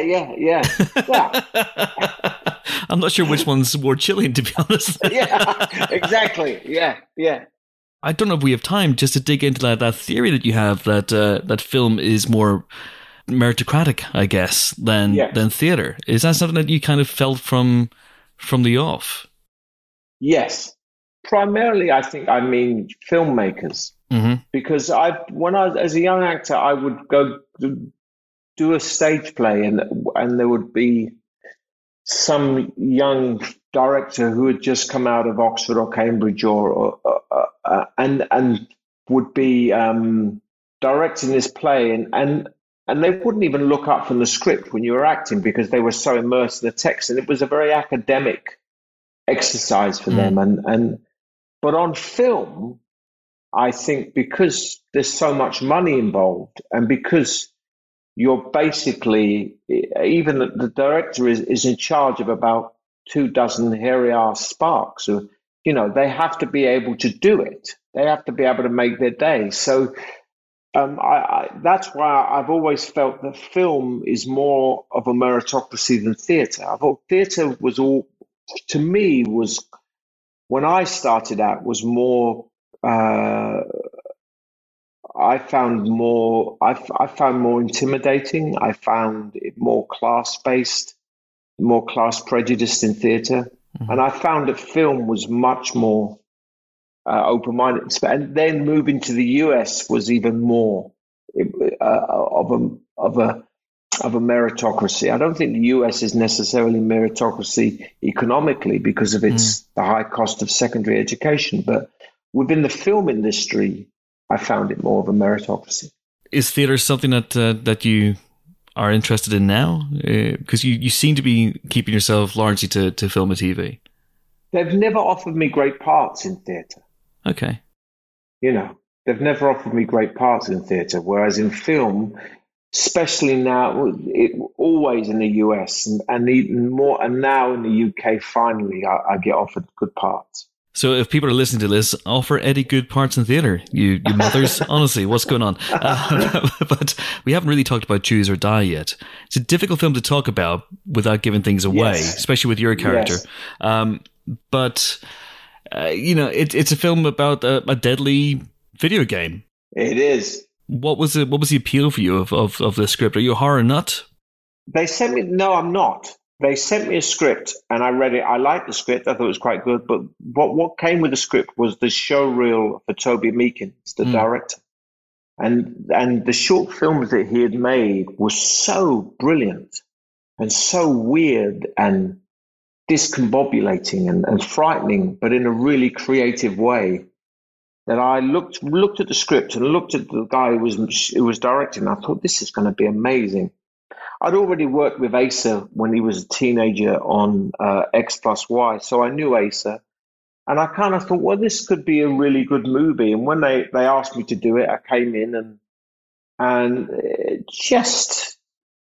I'm not sure which one's more chilling, to be honest. Yeah, exactly. Yeah. I don't know if we have time just to dig into that theory that you have, that film is more meritocratic, I guess, than theatre. Is that something that you kind of felt from the off? Yes. Primarily, I think I mean filmmakers. Mm-hmm. Because as a young actor, I would go do a stage play, and there would be some young director who had just come out of Oxford or Cambridge and would be directing this play, and they wouldn't even look up from the script when you were acting because they were so immersed in the text, and it was a very academic exercise for them, But on film, I think because there's so much money involved, and because you're basically, even the director is in charge of about 24 hairy-ass sparks. So, they have to be able to do it. They have to be able to make their day. So that's why I've always felt that film is more of a meritocracy than theatre. I thought theatre was to me, when I started out, was more, I found more intimidating. I found it more class-based, more class-prejudiced in theatre. Mm-hmm. And I found that film was much more open-minded. And then moving to the US was even more of a meritocracy. I don't think the US is necessarily meritocracy economically because of the high cost of secondary education. But within the film industry, I found it more of a meritocracy. Is theatre something that you are interested in now? Because you seem to be keeping yourself largely to film and TV. They've never offered me great parts in theatre. Okay. They've never offered me great parts in theatre, whereas in film, especially now, always in the US and even more, and now in the UK, finally, I get offered good parts. So if people are listening to this, offer Eddie good parts in theatre. You mothers, honestly, what's going on? But we haven't really talked about Choose or Die yet. It's a difficult film to talk about without giving things away, especially with your character. Yes. But it's a film about a deadly video game. It is. What was the appeal for you of the script? Are you a horror nut? They sent me. No, I'm not. They sent me a script and I read it. I liked the script. I thought it was quite good. But what came with the script was the show reel for Toby Meakins, the director. And the short films that he had made were so brilliant and so weird and discombobulating and frightening, but in a really creative way, that I looked at the script and looked at the guy who was directing. I thought, this is going to be amazing. I'd already worked with Asa when he was a teenager on X Plus Y, so I knew Asa. And I kind of thought, well, this could be a really good movie. And when they asked me to do it, I came in and just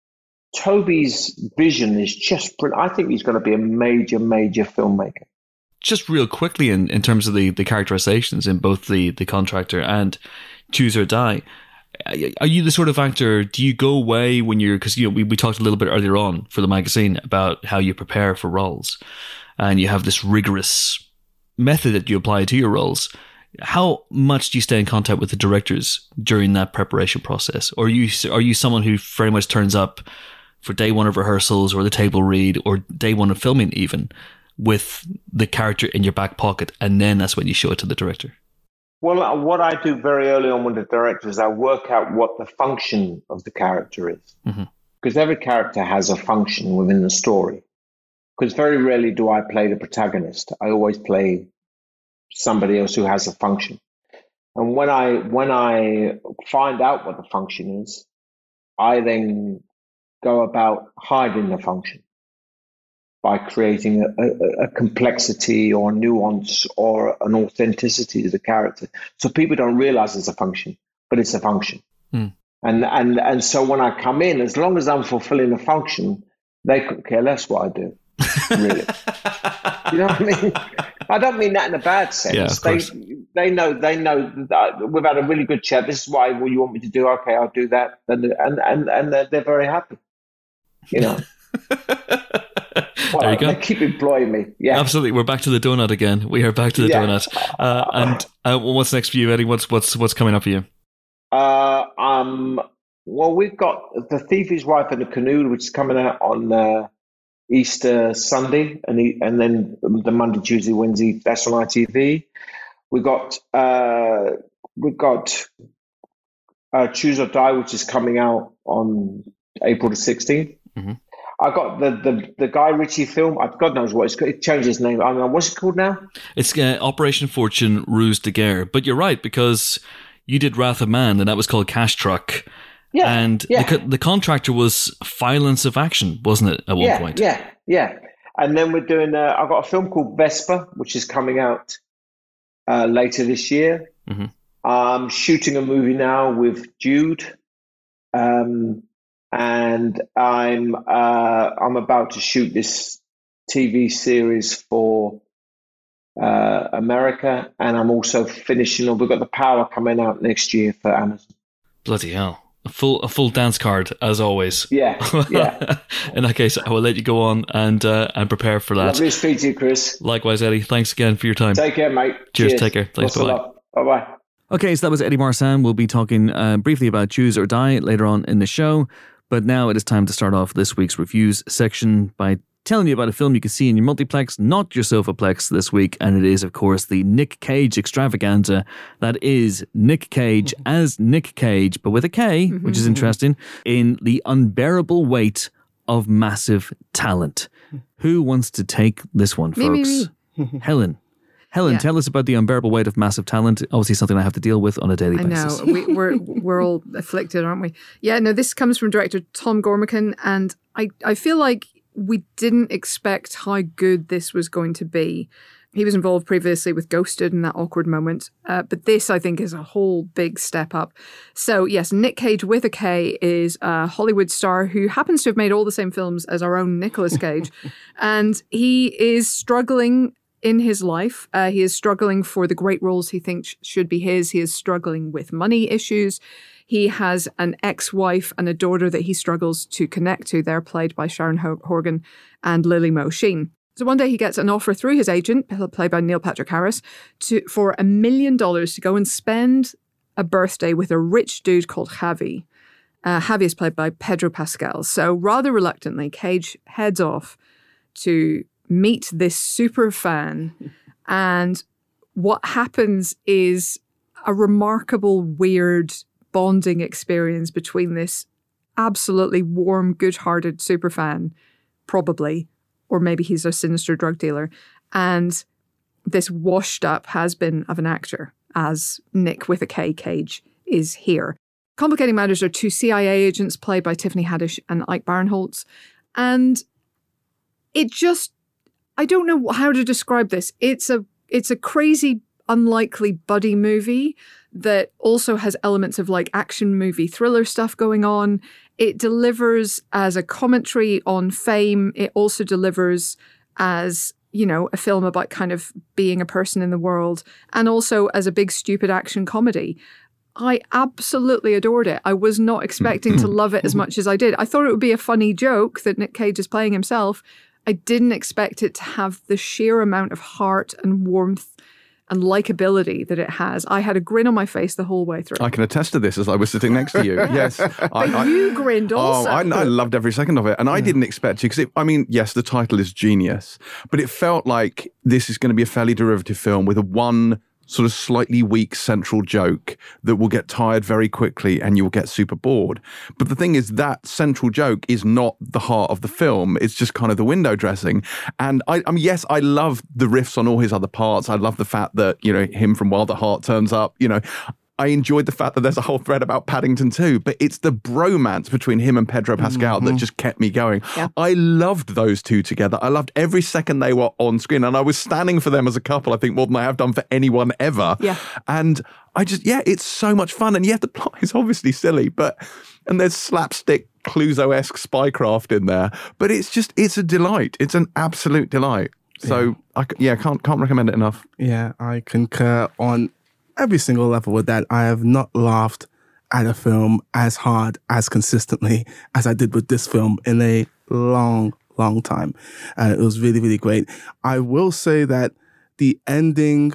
Toby's vision is just brilliant. I think he's going to be a major, major filmmaker. Just real quickly in terms of the characterizations in both the Contractor and Choose or Die, are you the sort of actor, do you go away when you're, because we talked a little bit earlier on for the magazine about how you prepare for roles and you have this rigorous method that you apply to your roles. How much do you stay in contact with the directors during that preparation process? Or are you someone who very much turns up for day one of rehearsals or the table read or day one of filming even with the character in your back pocket and then that's when you show it to the director? Well, what I do very early on with the director is I work out what the function of the character is. Because every character has a function within the story. Because very rarely do I play the protagonist. I always play somebody else who has a function. And when I find out what the function is, I then go about hiding the function by creating a complexity or a nuance or an authenticity to the character. So people don't realize it's a function, but it's a function. And so when I come in, as long as I'm fulfilling a function, they couldn't care less what I do, really. You know what I mean? I don't mean that in a bad sense. Yeah, of course. They know that we've had a really good chat. This is why you want me to do. Okay, I'll do that. And they're very happy, Well, there you go. They keep employing me. Yeah, absolutely. We're back to the donut again. We are back to the donut. And what's next for you, Eddie? What's coming up for you? Well, we've got The Thief, His Wife, and the Canoe, which is coming out on Easter Sunday, and then the Monday, Tuesday, Wednesday. That's on ITV. We've got Choose or Die, which is coming out on April the 16th. I got the Guy Ritchie film. God knows what it's called. It changed its name. I don't know. What's it called now? It's Operation Fortune Ruse de Guerre. But you're right, because you did Wrath of Man, and that was called Cash Truck. Yeah. And the Contractor was Violence of Action, wasn't it, at one point? Yeah. And then we're doing, I've got a film called Vesper, which is coming out later this year. Mm-hmm. I'm shooting a movie now with Jude, and I'm about to shoot this TV series for America, and I'm also finishing up. We've got The Power coming out next year for Amazon. Bloody hell. A full dance card, as always. Yeah. In that case, I will let you go on and prepare for that. Lovely to speak to you, Chris. Likewise, Eddie. Thanks again for your time. Take care, mate. Cheers. Take care. Thanks. Bye-bye. Bye-bye. Okay, so that was Eddie Marsan. We'll be talking briefly about Choose or Die later on in the show. But now it is time to start off this week's reviews section by telling you about a film you can see in your multiplex, not your Sofaplex this week, and it is, of course, the Nick Cage extravaganza. That is Nick Cage as Nick Cage, but with a K, which is interesting, in The Unbearable Weight of Massive Talent. Who wants to take this one, folks? Me. Helen, Yeah. tell us about The Unbearable Weight of Massive Talent. Obviously something I have to deal with on a daily basis. I know. We're all afflicted, aren't we? Yeah, no, this comes from director Tom Gormican, and I feel like we didn't expect how good this was going to be. He was involved previously with Ghosted in that awkward moment, but this, I think, is a whole big step up. So, yes, Nick Cage with a K is a Hollywood star who happens to have made all the same films as our own Nicolas Cage, and he is struggling in his life. He is struggling for the great roles he thinks should be his. He is struggling with money issues. He has an ex-wife and a daughter that he struggles to connect to. They're played by Sharon Horgan and Lily Mo Sheen. So one day he gets an offer through his agent, played by Neil Patrick Harris, for $1 million to go and spend a birthday with a rich dude called Javi. Javi is played by Pedro Pascal. So rather reluctantly, Cage heads off to meet this super fan, and what happens is a remarkable, weird bonding experience between this absolutely warm, good-hearted superfan, probably, or maybe he's a sinister drug dealer, and this washed-up has-been of an actor, as Nick with a K Cage is here. Complicating matters are two CIA agents played by Tiffany Haddish and Ike Barinholtz, and it just, I don't know how to describe this. It's a crazy, unlikely buddy movie that also has elements of like action movie thriller stuff going on. It delivers as a commentary on fame. It also delivers as, you know, a film about kind of being a person in the world, and also as a big stupid action comedy. I absolutely adored it. I was not expecting to love it as much as I did. I thought it would be a funny joke that Nick Cage is playing himself. I didn't expect it to have the sheer amount of heart and warmth and likability that it has. I had a grin on my face the whole way through. I can attest to this as I was sitting next to you. Yes. But you grinned also. I loved every second of it. And I didn't expect to, because yes, the title is genius, but it felt like this is going to be a fairly derivative film with a one sort of slightly weak central joke that will get tired very quickly and you'll get super bored. But the thing is, that central joke is not the heart of the film. It's just kind of the window dressing. And I mean, yes, I love the riffs on all his other parts. I love the fact that, you know, him from Wild at Heart turns up, you know. I enjoyed the fact that there's a whole thread about Paddington too, but it's the bromance between him and Pedro Pascal that just kept me going. Yeah. I loved those two together. I loved every second they were on screen, and I was standing for them as a couple, I think, more than I have done for anyone ever. Yeah. And I just, it's so much fun. And yet the plot is obviously silly, and there's slapstick Clouseau-esque spycraft in there, but it's a delight. It's an absolute delight. So I can't recommend it enough. Yeah, I concur on every single level with that. I have not laughed at a film as hard, as consistently as I did with this film in a long time. It was really, really great. I will say that the ending,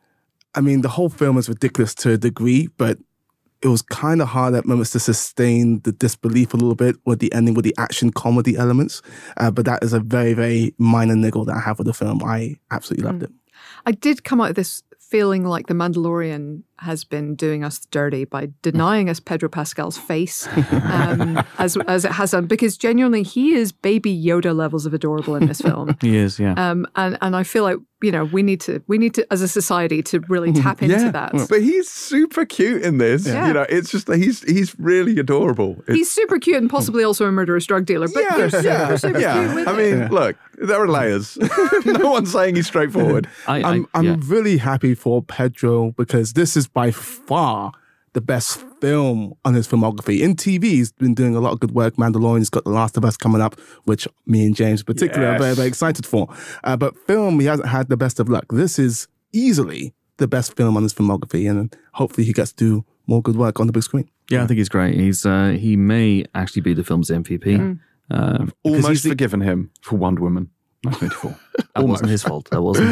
I mean, the whole film is ridiculous to a degree, but it was kind of hard at moments to sustain the disbelief a little bit with the ending, with the action comedy elements. But that is a very, very minor niggle that I have with the film. I absolutely loved it. I did come out of this feeling like The Mandalorian has been doing us dirty by denying us Pedro Pascal's face, as it has done, because genuinely he is baby Yoda levels of adorable in this film. He is, yeah. And I feel like, we need to as a society to really tap into that. But he's super cute in this. Yeah. It's just that he's really adorable. He's super cute and possibly also a murderous drug dealer, but they're super cute with I mean, look, there are layers. No one's saying he's straightforward. I'm really happy for Pedro because this is by far the best film on his filmography. In TV, he's been doing a lot of good work. Mandalorian's got The Last of Us coming up, which me and James in particular are very, very excited for. But film, he hasn't had the best of luck. This is easily the best film on his filmography, and hopefully he gets to do more good work on the big screen. Yeah, I think he's great. He may actually be the film's MVP. I've almost forgiven him for Wonder Woman 1984. That wasn't his fault.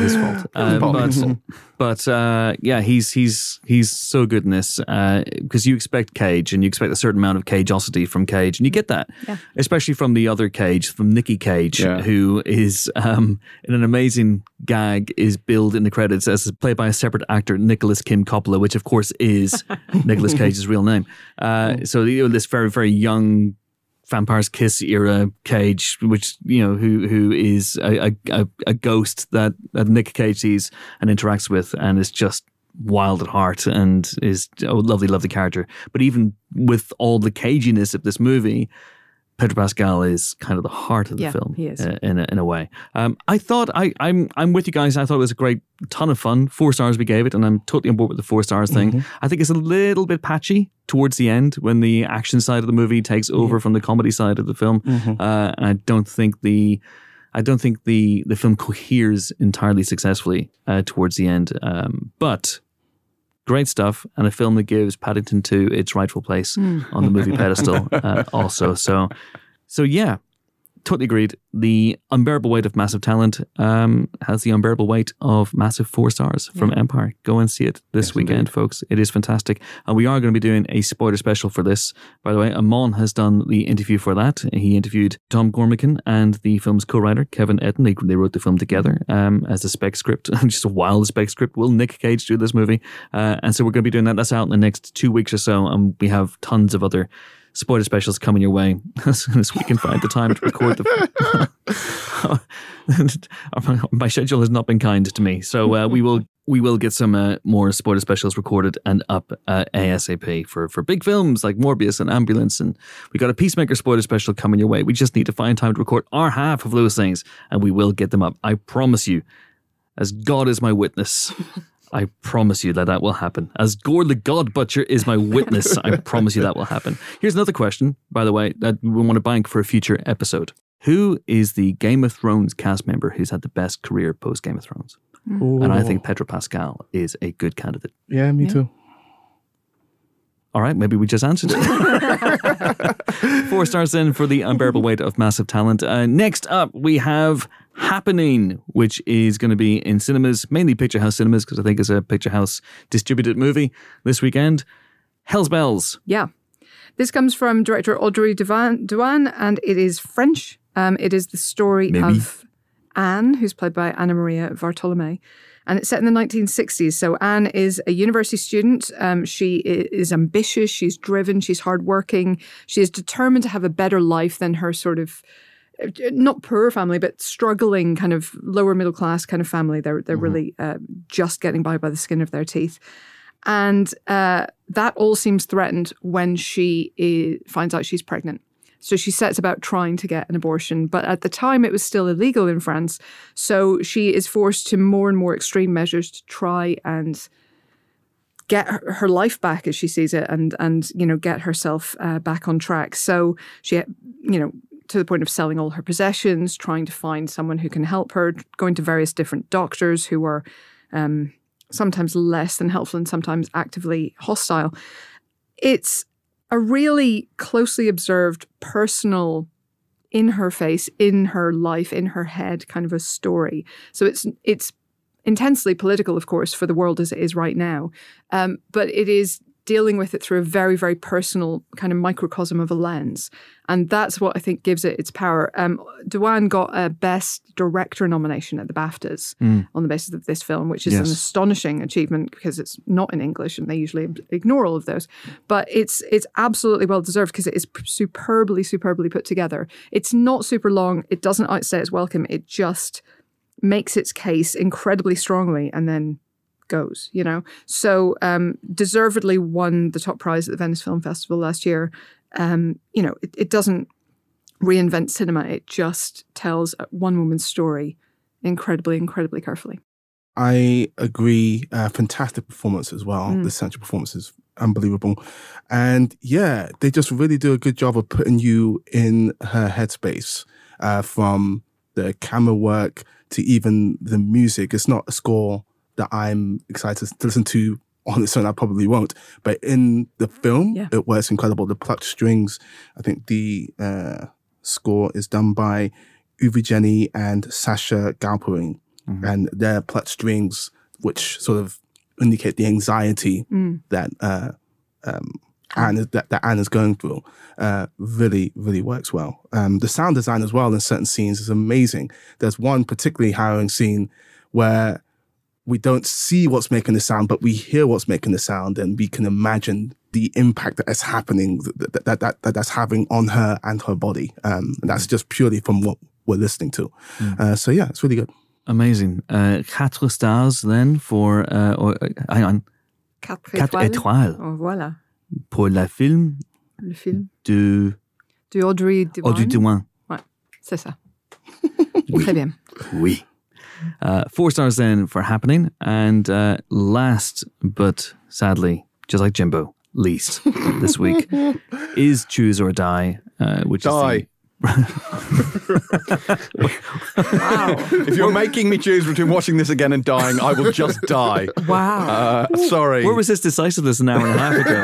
But he's so good in this because you expect Cage and you expect a certain amount of Cageosity from Cage, and you get that, especially from the other Cage, from Nicky Cage, who is in an amazing gag is billed in the credits as played by a separate actor, Nicholas Kim Coppola, which of course is Nicolas Cage's real name. So this very, very young Vampire's Kiss era Cage, which who is a ghost that Nick Cage sees and interacts with, and is just wild at heart and is a lovely, lovely character. But even with all the caginess of this movie, Pedro Pascal is kind of the heart of the film. He is. In a way. I thought I'm with you guys. I thought it was a great ton of fun. 4 stars we gave it, and I'm totally on board with the 4 stars thing. I think it's a little bit patchy towards the end when the action side of the movie takes over from the comedy side of the film. I don't think the film coheres entirely successfully towards the end. But great stuff, and a film that gives Paddington 2 its rightful place on the movie pedestal also. So yeah, totally agreed. The unbearable weight of massive talent has the unbearable weight of massive 4 stars from Empire. Go and see it this weekend, folks. It is fantastic. And we are going to be doing a spoiler special for this. By the way, Amon has done the interview for that. He interviewed Tom Gormican and the film's co-writer, Kevin Etten. They wrote the film together as a spec script. Just a wild spec script. Will Nick Cage do this movie? And so we're going to be doing that. That's out in the next 2 weeks or so. And we have tons of other spoiler specials coming your way as soon as we can find the time to record the My schedule has not been kind to me, so we will get some more spoiler specials recorded and up ASAP for big films like Morbius and Ambulance, and we got a Peacemaker spoiler special coming your way. We just need to find time to record our half of those things, and we will get them up. I promise you, as God is my witness. I promise you that will happen. As Gord the God Butcher is my witness, I promise you that will happen. Here's another question, by the way, that we want to bank for a future episode. Who is the Game of Thrones cast member who's had the best career post Game of Thrones? Ooh. And I think Pedro Pascal is a good candidate. Yeah, me too. All right, maybe we just answered it. 4 stars then for the unbearable weight of massive talent. Next up, we have Happening, which is going to be in cinemas, mainly Picture House cinemas, because I think it's a Picture House distributed movie this weekend. Hell's Bells. Yeah. This comes from director Audrey Douan, and it is French. It is the story of Anne, who's played by Anna Maria Vartolomei. And it's set in the 1960s. So Anne is a university student. She is ambitious. She's driven. She's hardworking. She is determined to have a better life than her sort of, not poor family, but struggling kind of lower middle class kind of family. They're really just getting by the skin of their teeth. And that all seems threatened when she finds out she's pregnant. So she sets about trying to get an abortion. But at the time, it was still illegal in France. So she is forced to more and more extreme measures to try and get her life back as she sees it and get herself back on track. So she, to the point of selling all her possessions, trying to find someone who can help her, going to various different doctors who are sometimes less than helpful and sometimes actively hostile. It's a really closely observed, personal, in her face, in her life, in her head kind of a story. So it's intensely political, of course, for the world as it is right now. But it is dealing with it through a very, very personal kind of microcosm of a lens. And that's what I think gives it its power. Dewan got a Best Director nomination at the BAFTAs on the basis of this film, which is an astonishing achievement because it's not in English and they usually ignore all of those. But it's absolutely well deserved because it is superbly put together. It's not super long. It doesn't outstay its welcome. It just makes its case incredibly strongly and then goes, you know. So deservedly won the top prize at the Venice Film Festival last year. You know, it doesn't reinvent cinema. It just tells one woman's story incredibly carefully. I agree. Fantastic performance as well. The central performance is unbelievable. And yeah, they just really do a good job of putting you in her headspace, from the camera work to even the music. It's not a score that I'm excited to listen to on its own. I probably won't. But in the film, it works incredible. The plucked strings, I think the score is done by Uwe Jenny and Sasha Galperin. And their plucked strings, which sort of indicate the anxiety that Anna's going through, really works well. The sound design as well in certain scenes is amazing. There's one particularly harrowing scene where we don't see what's making the sound, but we hear what's making the sound, and we can imagine the impact that's happening, that's having on her and her body. And that's just purely from what we're listening to. So yeah, it's really good. Amazing. 4 stars then for, hang on. 4 étoiles. Oh, voilà. Pour le film de Audrey Diwan. Audrey Diwan. Ouais, c'est ça. Très bien. Oui. 4 stars then for Happening. And last, but sadly, just like Jimbo, least this week, is Choose or Die, which Die. is Wow. If you're making me choose between watching this again and dying, I will just die. Wow. Sorry. Where was this decisiveness an hour and a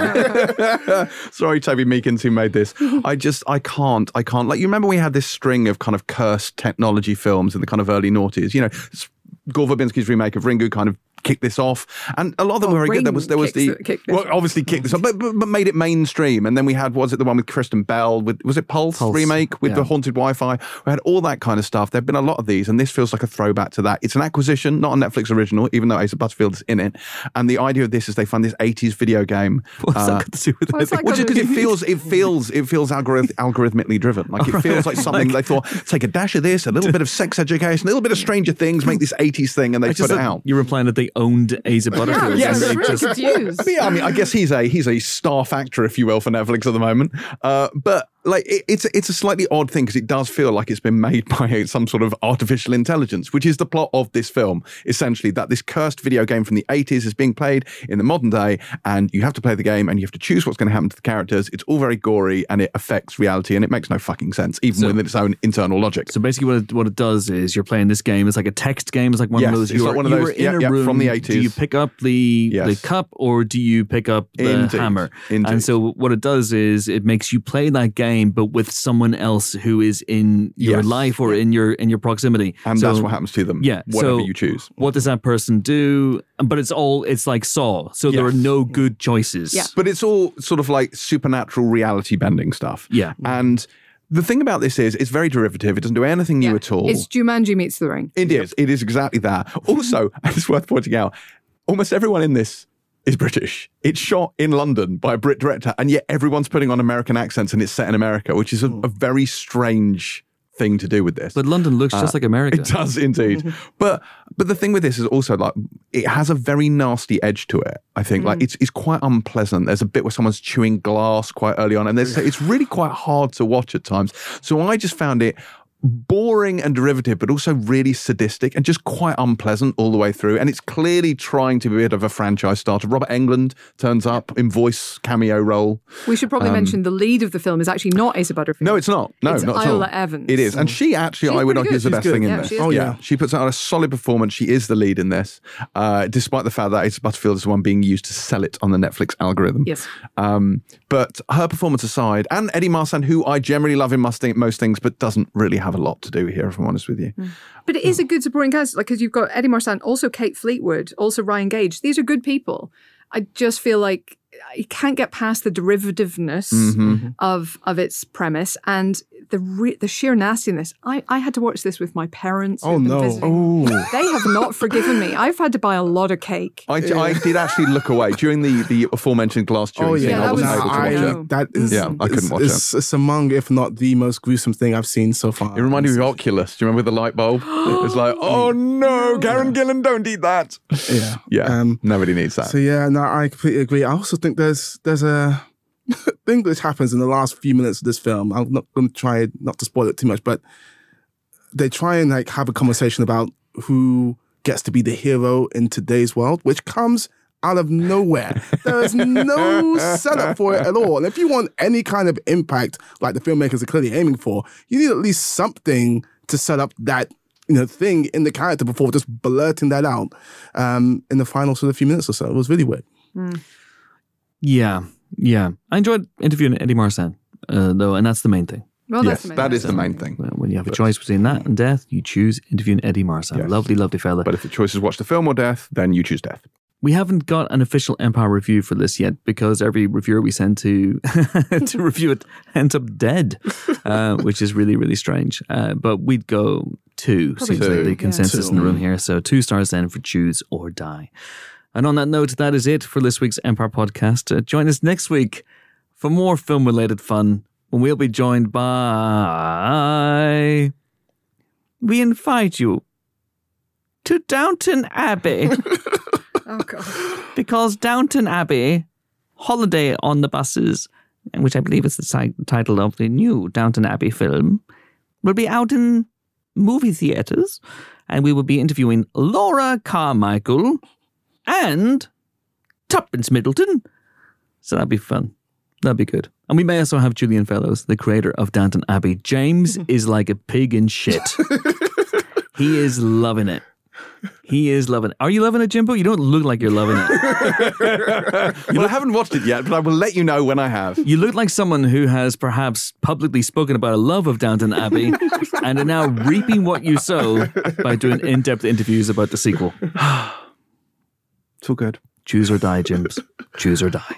half ago? Sorry, Toby Meekins, who made this. I can't. Like, you remember we had this string of kind of cursed technology films in the kind of early noughties, you know, Gore Verbinski's remake of Ringu kind of kicked this off, and a lot of them were very good. There was obviously kicked this off, but made it mainstream. And then we had, was it the one with Kristen Bell? Was it Pulse remake with the haunted Wi-Fi? We had all that kind of stuff. There've been a lot of these, and this feels like a throwback to that. It's an acquisition, not a Netflix original, even though Asa Butterfield is in it. And the idea of this is they find this 80s video game. What's that got to do with it? Because it feels algorithmically driven. Like it feels like something they thought, take a dash of this, a little bit of sex education, a little bit of Stranger Things, make this 80s thing, and they put it out. You're implying that they owned Asa Butterfield. Yes. I'm really confused. Yeah, I mean, I guess he's a staff actor, if you will, for Netflix at the moment. But like, it's a slightly odd thing because it does feel like it's been made by some sort of artificial intelligence, which is the plot of this film. Essentially, that this cursed video game from the 80s is being played in the modern day, and you have to play the game and you have to choose what's going to happen to the characters. It's all very gory and it affects reality, and it makes no fucking sense, even within its own internal logic. So basically, what it does is you're playing this game. It's like a text game. It's like one of those. It's like one of those. In a room from the 80s. Do you pick up the cup or do you pick up the hammer? Indeed. And so what it does is it makes you play that game, but with someone else who is in your life or in your proximity. And that's what happens to them. Yeah. Whatever you choose. What does that person do? But it's like Saw. So there are no good choices. Yeah. But it's all sort of like supernatural reality bending stuff. Yeah. And the thing about this is it's very derivative. It doesn't do anything new at all. It's Jumanji meets The Ring. It is. It is exactly that. Also, and it's worth pointing out, almost everyone in this is British. It's shot in London by a Brit director, and yet everyone's putting on American accents and it's set in America, which is a very strange thing to do with this. But London looks just like America. It does indeed. But the thing with this is also like it has a very nasty edge to it. I think like it's quite unpleasant. There's a bit where someone's chewing glass quite early on, and it's really quite hard to watch at times. So I just found it boring and derivative, but also really sadistic and just quite unpleasant all the way through. And it's clearly trying to be a bit of a franchise starter. Robert Englund turns up in voice cameo role. We should probably mention the lead of the film is actually not Asa Butterfield. No, it's not. No, it's not at all. Isla Evans. It is. And she actually, I would argue, is the best thing in this. She puts out a solid performance. She is the lead in this, despite the fact that Asa Butterfield is the one being used to sell it on the Netflix algorithm. Yes. But her performance aside, and Eddie Marsan, who I generally love in most things, but doesn't really have a lot to do here, if I'm honest with you. But it is a good supporting cast, like, because you've got Eddie Marsan, also Kate Fleetwood, also Ryan Gage. These are good people. I just feel like you can't get past the derivativeness of its premise and the sheer nastiness. I had to watch this with my parents. Oh, who've been no. visiting. They have not forgiven me. I've had to buy a lot of cake. I did actually look away during the aforementioned glass chewing scene. yeah, I wasn't that able to watch was- it. That is, I couldn't watch it. It's among, if not the most gruesome thing I've seen so far. It reminded me of Oculus. Do you remember the light bulb? It was like, oh no, Karen Gillan, don't eat that. Yeah. Yeah, nobody needs that. So yeah, no, I completely agree. I also think there's a thing which happens in the last few minutes of this film. I'm not going to try not to spoil it too much, but they try and like have a conversation about who gets to be the hero in today's world, which comes out of nowhere. There is no setup for it at all. And if you want any kind of impact, like the filmmakers are clearly aiming for, you need at least something to set up that thing in the character before just blurting that out in the final sort of few minutes or so. It was really weird. Yeah. I enjoyed interviewing Eddie Marsan, though, and that's the main thing. Well, Yes, that's the main that thing. is the main thing. When you have a choice between that and death, you choose interviewing Eddie Marsan. Yes. Lovely, lovely fella. But if the choice is watch the film or death, then you choose death. We haven't got an official Empire review for this yet because every reviewer we send to to review it ends up dead, which is really, really strange. But we'd go 2, Probably seems like 2. the consensus in the room here. So 2 stars then for Choose or Die. And on that note, that is it for this week's Empire podcast. Join us next week for more film-related fun when we'll be joined by... We invite you to Downton Abbey. Oh, God. Because Downton Abbey, Holiday on the Buses, which I believe is the title of the new Downton Abbey film, will be out in movie theatres, and we will be interviewing Laura Carmichael and Tuppence Middleton. So that'd be fun. That'd be good. And we may also have Julian Fellows, the creator of Downton Abbey. James is like a pig in shit. He is loving it. He is loving it. Are you loving it, Jimbo? You don't look like you're loving it. Well, I haven't watched it yet, but I will let you know when I have. You look like someone who has perhaps publicly spoken about a love of Downton Abbey and are now reaping what you sow by doing in-depth interviews about the sequel. It's all good. Choose or die, Jims. Choose or die.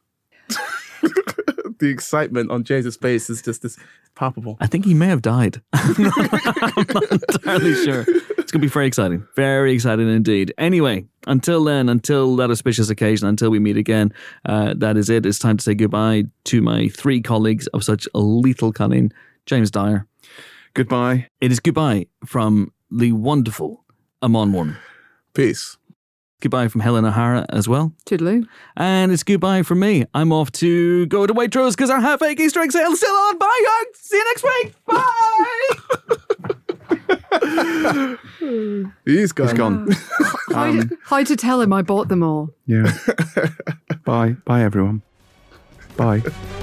The excitement on James' face is just this palpable. I think he may have died. I'm not entirely sure. It's going to be very exciting. Very exciting indeed. Anyway, until then, until that auspicious occasion, until we meet again, that is it. It's time to say goodbye to my 3 colleagues of such lethal cunning. James Dyer. Goodbye. It is goodbye from the wonderful Amon Warren. Peace. Goodbye from Helen O'Hara as well. Toodaloo. And it's goodbye from me. I'm off to go to Waitrose because our half-acre Easter egg sale is still on. Bye, guys. See you next week. Bye. He's gone. It's gone. Hi to tell him I bought them all. Yeah. Bye. Bye, everyone. Bye.